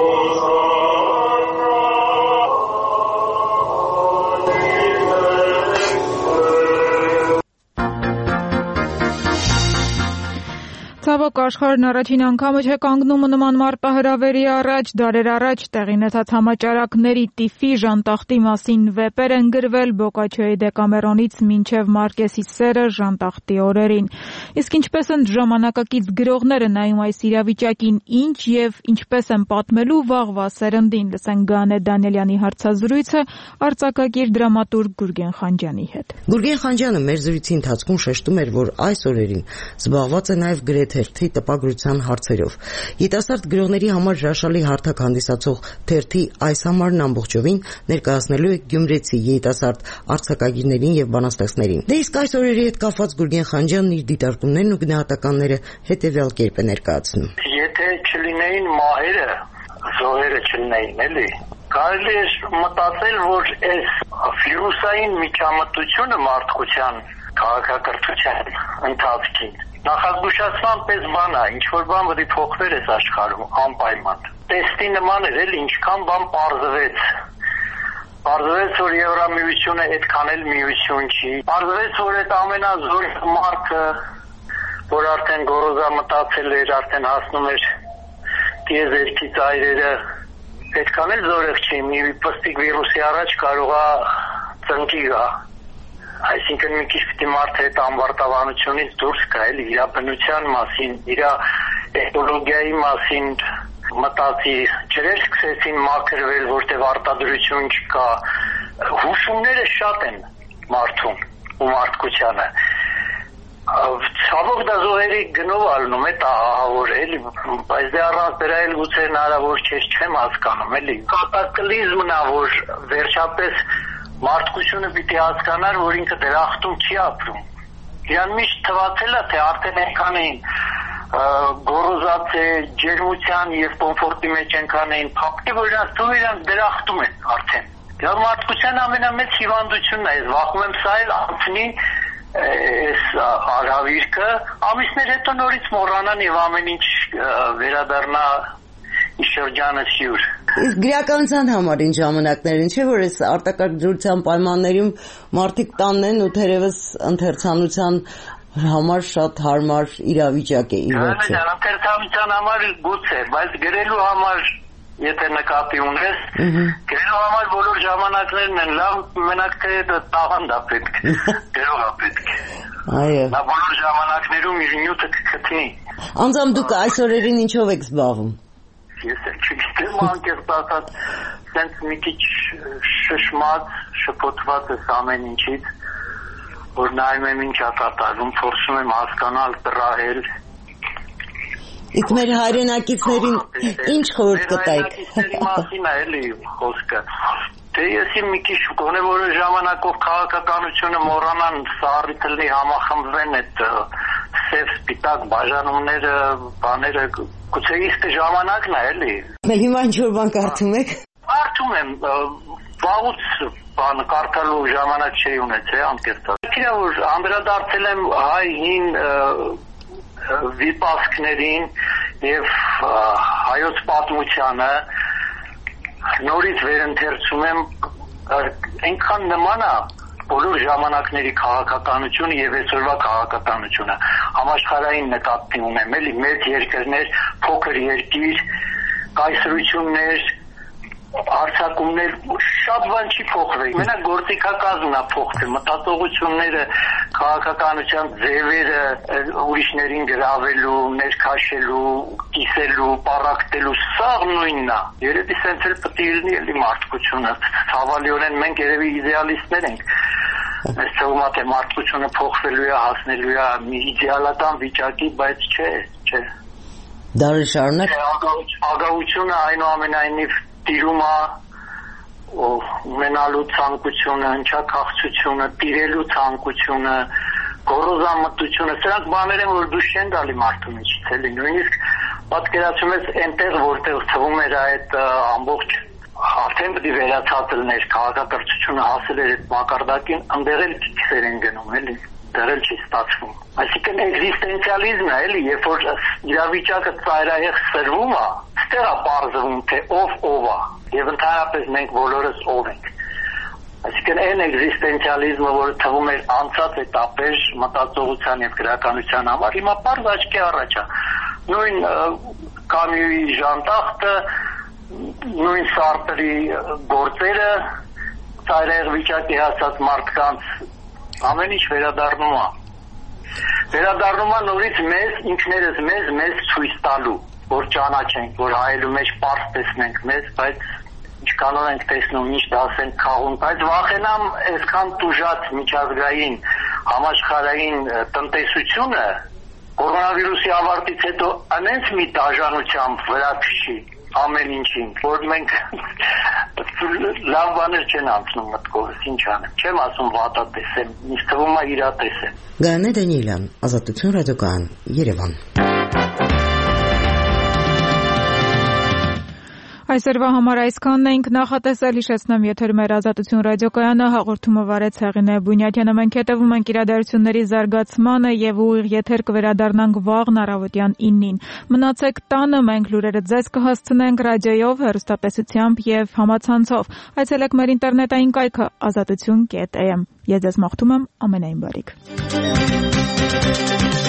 Ցավոք աշխարհն առաջին անգամ չէ կանգնում նման մարտահրավերի առաջ, դարեր առաջ տեղի ունեցած համաճարակների տիֆի ժանտախտի մասին վեպեր են գրվել Բոկաչոյի Դեկամերոնից մինչև Մարկեսի սերը ժանտախտի օրերին։ Իսկ ինչպես են ժամանակակից գրողները նայում այս իրավիճակին, ինչ եւ ինչպես են պատմելու վաղվա սերնդին, լսենք Գանե Դանիելյանի հարցազրույցը արձակագիր դրամատուրգ Գուրգեն Խանջյանի հետ։ Գուրգեն Խանջյանը մեր զրույցի ընթացքում շեշտում էր, որ այս օրերին զբաղված է նաեւ թերթի տպագրության հարցերով։ Ետասարդ գրողների համար հրաշալի հարթակ հանդիսացող թերթի այս համարն ամբողջովին ներկայացնելու է գյումրեցի ետասարդ արձակագիրներին եւ բանաստեղծներին։ Դե իսկ այս օրերի հետ կապված Գուրգեն Խանջյանն իր դիտարկումներն ու գնահատականները հետեւյալ կերպ է ներկայացնում։ Եթե չլինեին մահերը, զոհերը չլինեին, էլի, կարելի է մտածել, որ այս վիրուսային միջամտությունը մարդկության քաղաքակրթության ընթացքին նախազգուշացման պես բան է, ինչ-որ բան պետք է փոխվեր այս աշխարհում անպայման։ Տեստի նման էր, էլ ինչքան բան պարզվեց։ Պարզվեց, որ Եվրամիությունը այդքան էլ միություն չի։ Պարզվեց, որ այդ ամենազոր մարդը, որ արդեն գոռոզա մտածել էր, արդեն հասնում էր տիեզերքի ծայրերը, այդքան էլ զորեղ չի։ Մի պստիկ վիրուսի առաջ կարող է ծնկի գա։ Այսինքն մի քիչ պիտի մարդը այդ ամբարտավանությունից դուրս գա, էլի իր բնության մասին, իր էկոլոգիայի մասին մտածի, ջրեր սկսեցին մաքրվել, որտեղ արտադրություն չկա, հուշումները շատ են մարդուն ու մարդկությանը։ Ցավոք դա զոհերի գնով ալնում է ահավոր, էլի, բայց դե առանց դրա էլ գուցե հնարավոր չէ, չեմ հասկանում, էլի։ Կատակլիզմն է, որ վերջապես մարդկությունը պիտի հասկանար, որ ինքը դրախտում չի ապրում։ Իրան միշտ թվացել է, թե արդեն այնքան էին գոռոզած է ջերմության եւ կոմֆորտի մեջ այնքան էին փակտի, որ իրան դրախտում են արդեն։ Դա մարդկության ամենամեծ հիվանդությունն է, վախում եմ սա էլ անցնի այս արհավիրքը, ամիսներ հետո նորից մոռանան եւ ամեն ինչ վերադառնա շրջանը սյուր։ Իսկ գրականության համար ինչ ժամանակներ, ինչ է որ այս արտակարգ պայմաններում մարդիկ տանն են ու թերևս ընթերցանության համար շատ հարմար իրավիճակ է իր վերջը։ Ընթերցանության համար գուցե, բայց գրելու համար եթե նկատի ունես, գրելու համար բոլոր ժամանակներն են լավ, մենակ թե տաղանդ է պետք, գրող է պետք։ Այո։ Նա բոլոր ժամանակներում իր նյութը կգտնի։ Անձամբ դուք այս օրերին ինչով եք զբաղվում։ Ես էլ չգիտեմ, անկեղծ ասած, սենց մի քիչ շշմած, շփոթված ես ամեն ինչից, որ նայում եմ ինչ է կատարվում, փորձում եմ հասկանալ, տրահել։ Իսկ մեր հայրենակիցներին ինչ խորհուրդ կտայիք։ Հայրենակիցների մասին է էլի խոսքը։ Դե ես մի քիչ գոնե որոշ ժամանակով քաղաքականությունը մոռանան, սարի թլնի համախմբվեն այդ սև սպիտակ բաժանումները, բաները, գուցե իսկ ժամանակն է էլի։ Հիմա ինչ-որ բան կարդում եք։ Կարդում եմ, վաղուց բան կարդալու ժամանակ չի ունեցել, անկեղծ։ Իրա որ անդրադարձել եմ հայ հին վիպասկներին եւ հայոց պատմությանը նորից վերընթերցում եմ, այնքան նման է բոլոր ժամանակների քաղաքականությունը եւ այսօրվա քաղաքականությունը համաշխարհային նկատի ունեմ, էլի մեծ երկրներ, փոքր երկիր, կայսրություններ, Արցակումներ շատ բան չի փոխվել։ Մենակ գործիքակազմն է փոխվել, մտածողությունները, քաղաքականության ձևերը, ուրիշներին գրավելու, ներքաշելու, կիսելու, պառակտելու, սա նույնն է։ Երևի սենց էլ պետք է լինի էլի մարդկությունը։ Ցավալիորեն մենք երևի իդեալիստներ ենք։ Այս թվում է թե մարդկությունը փոխվելու է, հասնելու է մի իդեալական վիճակի, բայց չէ։ Դարի շարունակ ագահությունը այնուամենայնիվ տիրում է ունենալու ցանկությունը, հնչակախցությունը, տիրելու ցանկությունը, գոռոզամտությունը, սրանք բաներ են, որ դուրս չեն գալի մարդու միջից, էլի նույնիսկ պատկերացնում ես այնտեղ, որտեղ թվում էր այդ ամբողջ արդեն պետք է վերացած լիներ քաղաքակրթությունը հասել էր այդ մակարդակին, այնտեղ էլ քիքսեր են գնում, էլի, դեռ էլ չի ստացվում։ Այսինքն էգզիստենցիալիզմն է, էլի, երբ որ իրավիճակը ծայրահեղ սրվում է, այստեղ է պարզվում, թե ով է, եւ ընդհանրապես մենք բոլորս ով ենք։ Այսինքն այն էգզիստենցիալիզմը, որը թվում էր անցած էտապեր մտածողության եւ գրականության համար, հիմա պարզ աչքի առաջ է։ Նույն Կամյուի ժանտախտը, նույն Սարտրի գործերը, ծայրահեղ վիճակի հասած մարդկանց ամեն ինչ վերադառնում է։ Վերադառնում է նորից ինքներս մեզ ցույց տալու, որ ճանաչենք, որ հայելու մեջ պարզ տեսնենք մեզ, բայց ինչքանով ենք տեսնում, ինչ դասենք քաղում, բայց վախենամ այսքան տուժած միջազգային համաշխարհային տնտեսությունը կորոնավիրուսի ավարտից հետո անենց մի դաժանությամբ վրա քշի ամեն ինչին, որ մենք լավ բաներ չեն անցնում մտքովս, ինչ անեմ, չեմ ասում վատատես եմ, ինձ թվում է իրատես եմ։ Գայանե Դանիելյան, Ազատություն ռադիոկայան, Երևան։ Այսօրվա համար այսքանն ենք, նախատեսել հիշեցնեմ, եթերում էր Ազատություն ռադիոկայանը, հաղորդումը վարեց Հեղինե Բունյակյանը, մենք հետևում ենք իրադարձությունների զարգացմանը եւ ուղիղ եթեր կվերադառնանք վաղն առավոտյան 9-ին։ Մնացեք տանը, մենք լուրերը ձեզ կհասցնենք ռադիոյով, հեռուստատեսությամբ եւ համացանցով։ Այցելեք մեր ինտերնետային կայքը azatutun.am։ Ես ձեզ մաղթում եմ ամենայն բարիք։